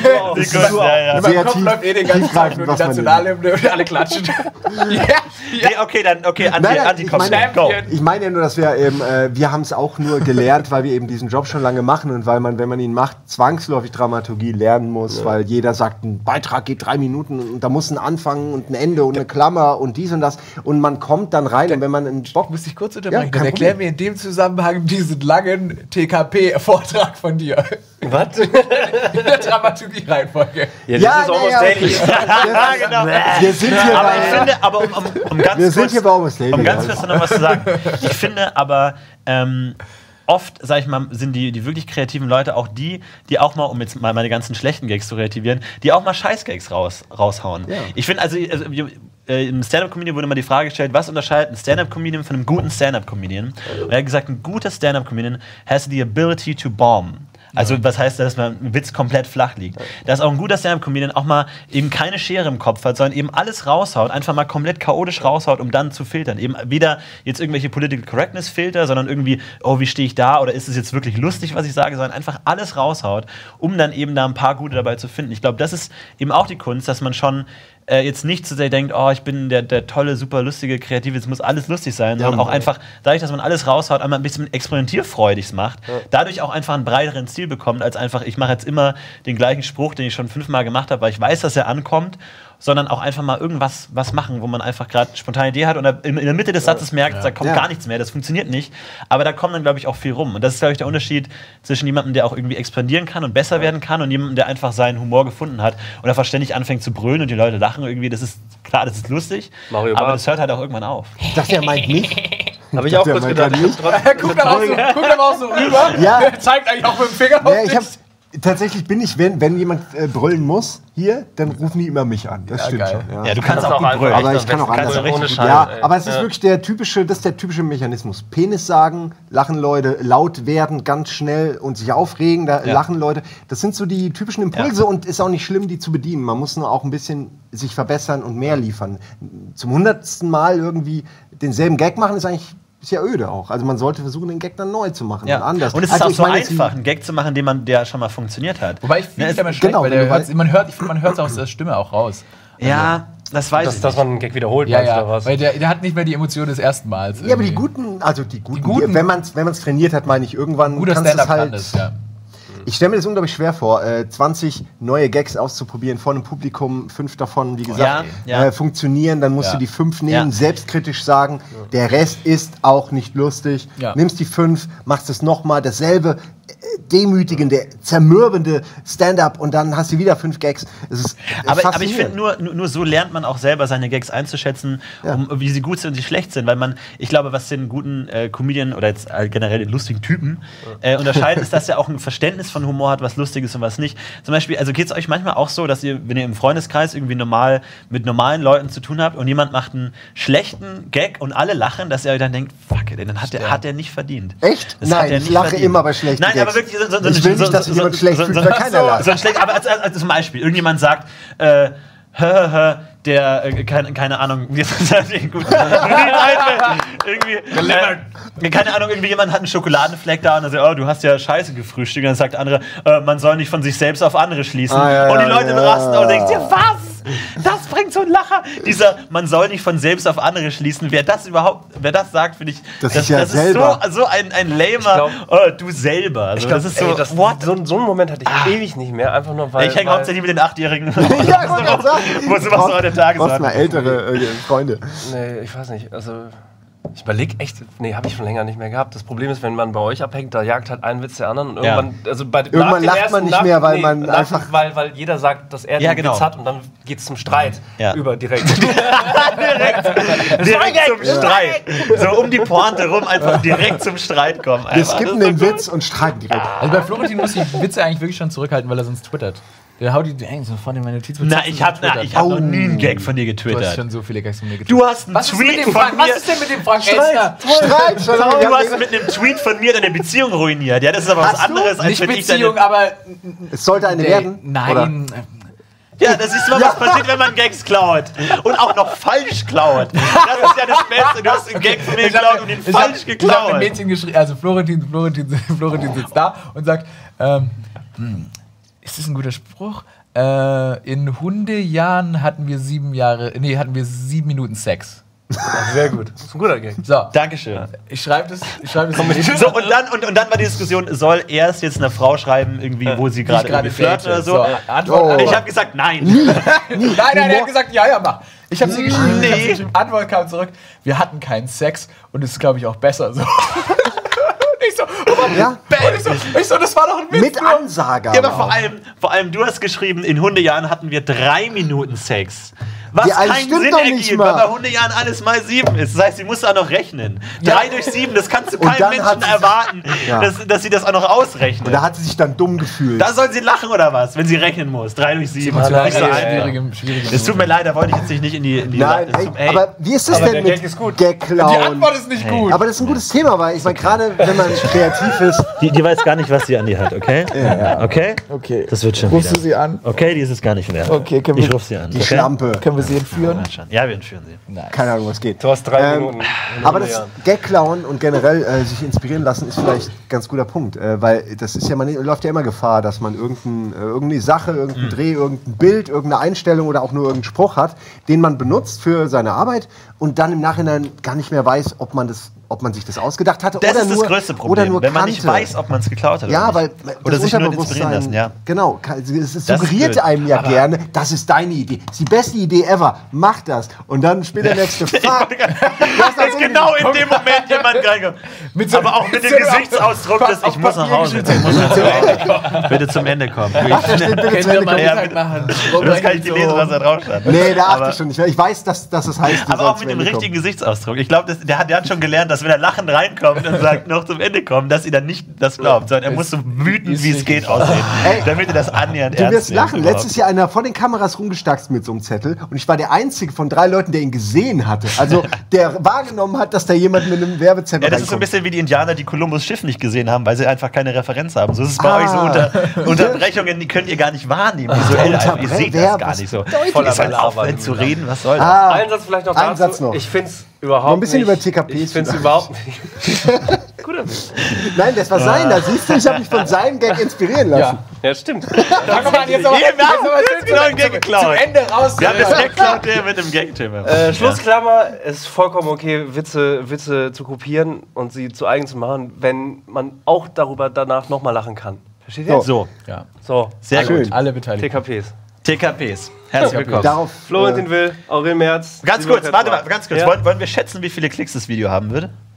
gut. Im Kopf läuft eh den ganzen Tag nur die Nationalhymne und alle klatschen. Okay, dann, okay, Anti-Kopf. Ich meine ja nur, dass wir eben, wir haben es auch nur gelernt, weil wir eben diesen Job schon lange machen und weil man, wenn man ihn macht, zwangsläufig Dramaturgie lernen muss, ja. weil jeder sagt, ein Beitrag geht drei Minuten und da muss ein Anfang und ein Ende und eine Klammer und dies und das und man kommt dann rein und wenn man einen Bock... Muss ich kurz unterbrechen, ja, dann erklär mir in dem Zusammenhang diesen langen T K P-Vortrag von dir. Was? In der Dramaturgie-Reihenfolge. Ja, das ja, ist Almost Daily. Ja, genau. Wir sind hier aber bei, ich finde, aber um, um, um ganz wir kurz, sind hier bei Almost Daily. Um ganz kurz noch was zu sagen. Ich finde aber, ähm, oft, sag ich mal, sind die, die wirklich kreativen Leute auch die, die auch mal, um jetzt mal meine ganzen schlechten Gags zu relativieren, die auch mal Scheiß-Gags raus, raushauen. Ja. Ich finde, also, also äh, im Stand-Up-Comedian wurde immer die Frage gestellt, was unterscheidet ein Stand-Up-Comedian von einem guten Stand-Up-Comedian? Und er hat gesagt, ein guter Stand-Up-Comedian has the ability to bomb. Also ja. was heißt, dass man ein Witz komplett flach liegt. Dass auch ein guter Stand-Up-Comedian auch mal eben keine Schere im Kopf hat, sondern eben alles raushaut, einfach mal komplett chaotisch raushaut, um dann zu filtern. Eben weder jetzt irgendwelche Political Correctness-Filter, sondern irgendwie, oh, wie stehe ich da oder ist es jetzt wirklich lustig, was ich sage, sondern einfach alles raushaut, um dann eben da ein paar gute dabei zu finden. Ich glaube, das ist eben auch die Kunst, dass man schon äh, jetzt nicht zu sehr denkt, oh, ich bin der, der tolle, super lustige, kreative, jetzt muss alles lustig sein, sondern ja, auch einfach, dadurch, dass man alles raushaut, einmal ein bisschen experimentierfreudig macht, ja. dadurch auch einfach einen breiteren Stil bekommt, als einfach, ich mache jetzt immer den gleichen Spruch, den ich schon fünfmal gemacht habe, weil ich weiß, dass er ankommt, sondern auch einfach mal irgendwas was machen, wo man einfach gerade spontane Idee hat und in der Mitte des Satzes merkt, ja. da kommt ja. gar nichts mehr, das funktioniert nicht. Aber da kommt dann, glaube ich, auch viel rum. Und das ist, glaube ich, der Unterschied zwischen jemandem, der auch irgendwie expandieren kann und besser werden kann und jemandem, der einfach seinen Humor gefunden hat und einfach ständig anfängt zu brüllen und die Leute lachen irgendwie. Das ist klar, das ist lustig, Mario aber das hört halt auch irgendwann auf. Ich dachte, er meint mich. Habe ich auch kurz gedacht. Guckt aber auch so rüber. Ja. Zeigt eigentlich auch mit dem Finger auf ja, ich hab's, Tatsächlich bin ich, wenn, wenn jemand äh, brüllen muss, hier, dann rufen die immer mich an. Das ja, stimmt geil. schon. Ja. ja, du kannst auch gut brüllen. Aber ich kann auch anders. Ohne Scheiß, ja, aber es ist ja. wirklich der typische, das ist der typische Mechanismus. Penis sagen, lachen Leute, laut werden, ganz schnell und sich aufregen, da ja. lachen Leute. Das sind so die typischen Impulse ja. und ist auch nicht schlimm, die zu bedienen. Man muss nur auch ein bisschen sich verbessern und mehr liefern. Zum hundertsten Mal irgendwie denselben Gag machen, ist eigentlich ist ja öde auch. Also man sollte versuchen, den Gag dann neu zu machen ja. und anders. Und es ist also auch so meine, einfach, einen Gag zu machen, den man, der schon mal funktioniert hat. Wobei ich finde es ja immer schlecht, genau, weil der hört, man hört, ich finde, man hört es aus der Stimme auch raus. Also ja, das weiß das, ich Dass man einen Gag wiederholt, ja, ja, oder was? Weil der, der hat nicht mehr die Emotion des ersten Mals. Irgendwie. Ja, aber die guten, also die guten, die guten wenn man es wenn trainiert hat, meine ich, irgendwann guter kannst du es halt... Kann das, ja. Ich stelle mir das unglaublich schwer vor, äh, zwanzig neue Gags auszuprobieren vor einem Publikum, fünf davon, wie gesagt, ja, ja. Äh, funktionieren, dann musst ja. du die fünf nehmen, ja. selbstkritisch sagen, ja. der Rest ist auch nicht lustig, ja. nimmst die fünf, machst es nochmal, dasselbe, demütigende, zermürbende Stand-up und dann hast du wieder fünf Gags. Es ist aber, aber ich faszinierend. finde, nur, nur, nur so lernt man auch selber seine Gags einzuschätzen, Ja. um, wie sie gut sind und wie schlecht sind. Weil man, ich glaube, was den guten äh, Comedian oder jetzt äh, generell den lustigen Typen äh, unterscheidet, ist, dass er auch ein Verständnis von Humor hat, was lustig ist und was nicht. Zum Beispiel, also geht es euch manchmal auch so, dass ihr, wenn ihr im Freundeskreis irgendwie normal mit normalen Leuten zu tun habt und jemand macht einen schlechten Gag und alle lachen, dass ihr euch dann denkt, fuck, ey, den hat der, hat der nicht verdient. Echt? Das Nein, hat er ich nicht lache verdient. immer bei schlechten Nein, Gags. aber wirklich so, so, so, Ich will so, nicht, dass sich jemand schlecht fühlt, weil keiner lacht. so ein schlecht, aber als, als, als zum Beispiel, irgendjemand sagt, äh, hä, hä, hä, der, äh, keine, keine Ahnung, wie ist das denn gut? irgendwie, äh, keine Ahnung, irgendwie jemand hat einen Schokoladenfleck da und dann sagt, oh, du hast ja Scheiße gefrühstückt. Und dann sagt der andere, äh, man soll nicht von sich selbst auf andere schließen. Ah, ja, und die ja, Leute ja. rasten und denken dir, was? Das bringt so einen Lacher. Dieser, man soll nicht von selbst auf andere schließen. Wer das überhaupt, wer das sagt, finde ich, Das ist ja das selber. ist so, so ein, ein lamer, glaub- oh, du selber. Also, Ich glaub, das ist so, ey, das, what? so, so einen Moment hatte ich ewig nicht mehr, einfach nur weil. Ich hänge weil- hauptsächlich mit den Achtjährigen. Ja, ich wollte gerade sagen. Wo sowas so an der Du hast Tagesordnung. mal ältere äh, Freunde. Nee, ich weiß nicht. Also, ich überlege echt, nee, habe ich schon länger nicht mehr gehabt. Das Problem ist, wenn man bei euch abhängt, da jagt halt ein Witz der anderen und Ja. irgendwann, also bei, Irgendwann nach dem lacht ersten, man nicht nach, mehr, weil nee, man nach, einfach- weil, weil jeder sagt, dass er Ja, den genau. Witz hat und dann geht es zum Streit Ja. über direkt. Direkt zum Streit. So um die Pointe rum, einfach direkt zum Streit kommen. Wir Einfach. skippen den Witz und streiten direkt. Also bei Florentin muss ich Witze eigentlich wirklich schon zurückhalten, weil er sonst twittert. Der haut die ey, sofort in meine Notiz. Na, ich habe ich hab noch nie einen Gag von dir Du hast getwittert. schon so viele Gags von mir getwittert. Du hast einen Was ist, mit Tweet dem von Frank, mir. was ist denn mit dem Frank Elstner? Streit, schon lange. Du hast mit einem Tweet von mir deine Beziehung ruiniert. Ja, das ist aber was Hast du? anderes als Nicht wenn ich Beziehung, deine. aber Es sollte eine Nee, werden? nein. Oder? Ja, das ist mal, was passiert, wenn man Gags klaut. Und auch noch falsch klaut. Das ist ja das Beste. Du hast einen Gag von mir Ich hab- geklaut und ihn ich hab- falsch Ich habe geklaut. ein Mädchen geschrieben, also Florentin, Florentin, Florentin sitzt da und sagt, ähm, hm, ist das ein guter Spruch? Äh, in Hundejahren hatten wir sieben Jahre, nee, hatten wir sieben Minuten Sex. Sehr gut. Das ist ein guter Gag. So, Dankeschön. ich schreibe das, ich schreibe das. in- So, und dann, und, und dann war die Diskussion, soll erst jetzt eine Frau schreiben, irgendwie, wo sie gerade irgendwie flirtet oder so? Antwort, Oh. Ich habe gesagt, nein. Nein, nein, er hat gesagt, ja, ja, mach. Ich habe sie geschrieben, ich hab sie Nee. geschrieben. Antwort kam zurück, wir hatten keinen Sex und es ist, glaube ich, auch besser so. Ich so, oh Mann, Ja. und ich so, ich so, das war doch ein Witz. Mit Ansage. Ja, aber vor allem, vor allem, du hast geschrieben, in Hundejahren hatten wir drei Minuten Sex. Was Ja, also keinen stimmt Sinn doch nicht ergibt, mal. weil bei Hundejahren alles mal sieben ist. Das heißt, sie muss da noch rechnen. Ja. Drei durch sieben, das kannst du Und keinem dann Menschen hat sie- erwarten, Ja. dass, dass sie das auch noch ausrechnet. Und da hat sie sich dann dumm gefühlt. Da soll sie lachen oder was, wenn sie rechnen muss. Drei durch sieben. Das ist nicht so einfach. schwierige, schwierige Es tut mir leid, da wollte ich jetzt nicht in die... In die Nein, das ey, tut- ey. aber wie ist das Aber denn der mit Gag ist gut. Die Gag-Klauen? Antwort ist nicht gut. Aber das ist ein gutes Thema, weil ich meine, gerade wenn man kreativ ist. Die, die weiß gar nicht, was sie an dir hat, okay? Okay? Okay. Das wird schon Rufst wieder. du sie an? Okay, die ist es gar nicht mehr. Okay, können Ich wir, ruf sie an. Die Okay? Schlampe. können wir sie entführen? Ja, wir entführen sie. Keine Ahnung, was geht. Du hast drei Ähm, Minuten. Aber das Gag-Klauen und generell äh, sich inspirieren lassen ist vielleicht ein ganz guter Punkt. Äh, weil das ist ja, man läuft ja immer Gefahr, dass man irgendein, äh, irgendeine Sache, irgendein Dreh, irgendein Bild, irgendeine Einstellung oder auch nur irgendeinen Spruch hat, den man benutzt für seine Arbeit und dann im Nachhinein gar nicht mehr weiß, ob man das, ob man sich das ausgedacht hatte Das oder ist nur, das größte oder Problem, nur wenn man kannte. nicht weiß, ob man es geklaut hat. Ja, oder weil nicht. das Oder sich nur inspirieren Unterbewusstsein- lassen, ja. Genau, ka- es es Das ist suggeriert blöd. einem ja gerne, das ist deine Idee. Das ist die beste Idee ever. Mach das. Und dann spielt der nächste Fuck. Da ist genau in dem Moment jemand reingekommen. Mit so- Aber auch mit dem so- Gesichtsausdruck, dass auf ich muss nach Hause. Papier Ich muss nach Hause. Bitte zum Ende kommen. Bitte zu Ende Können wir kommen. mal Ja, Mittag bitte. machen? Das kann ich dir lesen, was da drauf stand. Nee, da achte Aber- ich schon nicht. Ich weiß, dass, dass es heißt, du Aber auch sollst mit zum dem Ende richtigen kommen. Gesichtsausdruck. Ich glaube, der, hat- der hat schon gelernt, dass wenn er lachend reinkommt und sagt, noch zum Ende kommen, dass sie dann nicht das glaubt, sondern er muss so wütend, ist wie es nicht geht, wahr. aussehen, Ey, damit er das annähernd Du ernst wirst nimmt lachen. überhaupt. Letztes Jahr einer vor den Kameras rumgestackst mit so einem Zettel und ich war der einzige von drei Leuten, der ihn gesehen hatte. Also der wahrgenommen hat, dass da jemand mit einem Werbezettel Ja, das ist so ein reinkommt. bisschen wie die Indianer, die Kolumbus Schiff nicht gesehen haben, weil sie einfach keine Referenz haben. So ist es bei Ah. euch so unter, Unterbrechungen, die könnt ihr gar nicht wahrnehmen. Visuell einfach. Ihr Unterbre- seht wer- das gar was nicht so. Voller Ihr sollt Belaber, aufhören die zu Müller. reden, was soll das? Ah, Ein Satz vielleicht noch Ein dazu. Satz noch. Ich finde es überhaupt Noch ein bisschen nicht, über T K Ps Ich finde es vielleicht. überhaupt nicht. Guter Witz. nein, das war seiner. Siehst du, ich habe mich von seinem Gag inspirieren lassen. Ja, stimmt. Fangen wir an, jetzt aber, Wir jetzt haben aber jetzt genau einen Gag geklaut. zum Ende raus. Wir haben das Gag geklaut der mit dem Gag-Thema. Äh, Schlussklammer, es ist vollkommen okay, Witze, Witze zu kopieren und sie zu eigen zu machen, wenn man auch darüber danach nochmal lachen kann. Versteht ihr? So. So, Ja, So, sehr Schön. gut. alle beteiligt. T K Ps. T K Ps. Herzlich willkommen. Darauf, Florentin äh, Will, Aurel Merz. Ganz Simon kurz, warte mal, Petrov. ganz kurz. Ja? Wollen, wollen wir schätzen, wie viele Klicks das Video haben würde?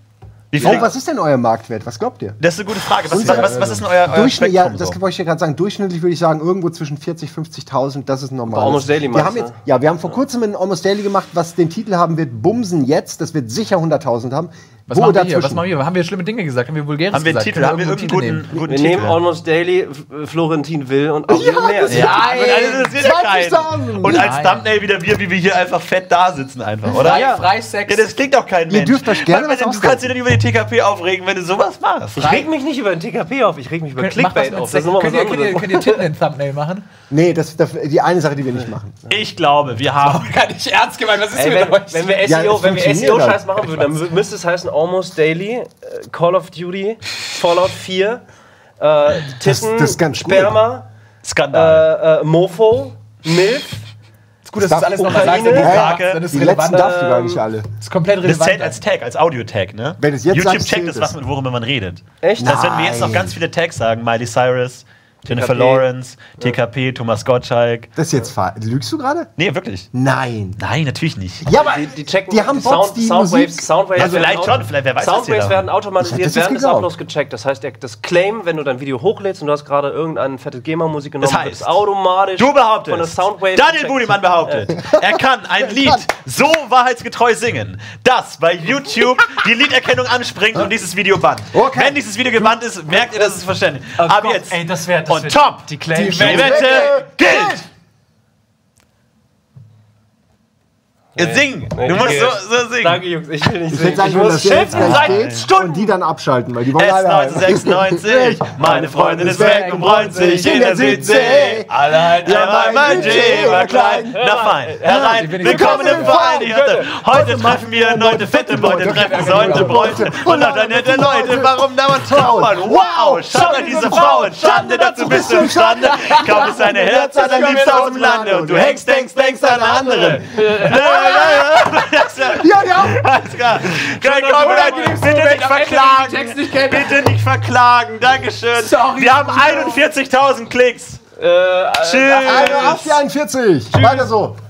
Wie viel? Oh, was ist denn euer Marktwert? Was glaubt ihr? Das ist eine gute Frage. Was, Unser- was, was ist denn euer, euer Durchschnitt, ja, Spektrum das so? wollte ich ja gerade sagen. Durchschnittlich würde ich sagen, irgendwo zwischen vierzig, fünfzigtausend, das ist normal. Bei Almost Daily wir meinst haben du? jetzt, Ja, wir haben vor kurzem ein Almost Daily gemacht, was den Titel haben wird, Bumsen jetzt. Das wird sicher hunderttausend haben. Was Wo machen wir hier? dazwischen? Was machen wir? Haben wir schlimme Dinge gesagt? Haben wir Vulgäres Haben wir einen gesagt? Titel? Können Haben wir irgendwo irgendeinen einen guten, Titel guten Wir Titel? nehmen Almost Daily, F- Florentin Will und auch Ja, mehr. das- Ja, aber das interessiert ja zwanzigtausend. keinen. Und als Nein. Thumbnail wieder wir, wie wir hier einfach fett da sitzen einfach, oder? Frei, Freisex. Ja, das klingt doch kein Ihr Mensch. dürft euch gerne Weil, was Du ausdenken. kannst dich nicht über die T K P aufregen, wenn du sowas machst. Ich reg mich nicht über den T K P auf, ich reg mich über Mach was Clickbait mit auf. Das Sex. ist nochmal was Könnt ihr, könnt ihr, anderes. könnt ihr Titten in Thumbnail machen? Nee, das ist die eine Sache, die wir nicht machen. Ich glaube, wir haben... Gar nicht ernst gemeint. Was ist Ey, mit wenn, euch? wenn wir Ja, S E O, das wenn wir funktioniert S E O-Scheiß halt. machen würden, dann mü- müsste es heißen Almost Daily, äh, Call of Duty, Fallout vier, äh, Titten, das ist ganz gut. Sperma, Skandal. äh, äh, Mofo, Milf. Ist gut, dass du das alles nochmal sagst. Ukraine. Dann ist, Ja, ja, dann ist Die relevant. letzten darfst du gar nicht alle. ist komplett Das relevant. zählt als Tag, als Audio-Tag, ne? Wenn es jetzt YouTube sagst, checkt zählt das es. was, mit worüber man redet. Echt? Das heißt, wenn wir jetzt noch Nein. ganz viele Tags sagen, Miley Cyrus, Jennifer T K P. Lawrence, T K P, Thomas Gottschalk. Das ist jetzt fahr. Lügst du gerade? Nee, wirklich. Nein. Nein, natürlich nicht. Ja, aber Die, die checken die haben Bots, Sound, die Soundwaves, Musik. Soundwaves Ja, vielleicht werden schon, vielleicht, wer weiß das Soundwaves hier werden Ich hätte automatisiert das während des geglaubt. Uploads gecheckt. Das heißt, der, das Claim, wenn du dein Video hochlädst und du hast gerade irgendeine fette GEMA-Musik genommen, Das wird heißt, es automatisch Du behauptest, von der Soundwave Daniel gecheckt. Budimann behauptet, er kann ein Lied so wahrheitsgetreu singen, dass bei YouTube die Liederkennung anspringt und dieses Video bannt. Okay. Wenn dieses Video gebannt ist, merkt ihr, das ist verständlich. Oh Aber Gott, jetzt, ey, das wär- das on wär- top, die Claim- die Die Wette Wette gilt. Jetzt singen. Du musst so, so singen. Danke, Jungs, ich will nicht Ich singen. würde sagen, Ich wenn muss das jetzt schimpfen gleich seit geht Stunden. und die dann abschalten, weil die wollen S alle heim. neunzehnhundertsechsundneunzig, meine Freundin ist weg und bräunt sich in der Südsee. Allein, Ja, einmal mein mein G G war klein. Na fein, herein, bin ich willkommen so im Verein. Ich hatte, heute treffen wir neunte fette Leute, treffen sollte Bräute und lauter nette Leute. Warum dauernd trauern? Wow, schaut an diese Frauen, Schande, dazu bist du imstande. Kaum ist dein Herz an dein Liebster aus dem Lande und du hängst, denkst, denkst an anderen. Ja, ja. Alles klar. Kein Copyright, bitte nicht verklagen. Bitte nicht verklagen. Dankeschön. Sorry. Wir haben einundvierzigtausend Klicks. Äh, Tschüss. Also auf die einundvierzig. Weiter so.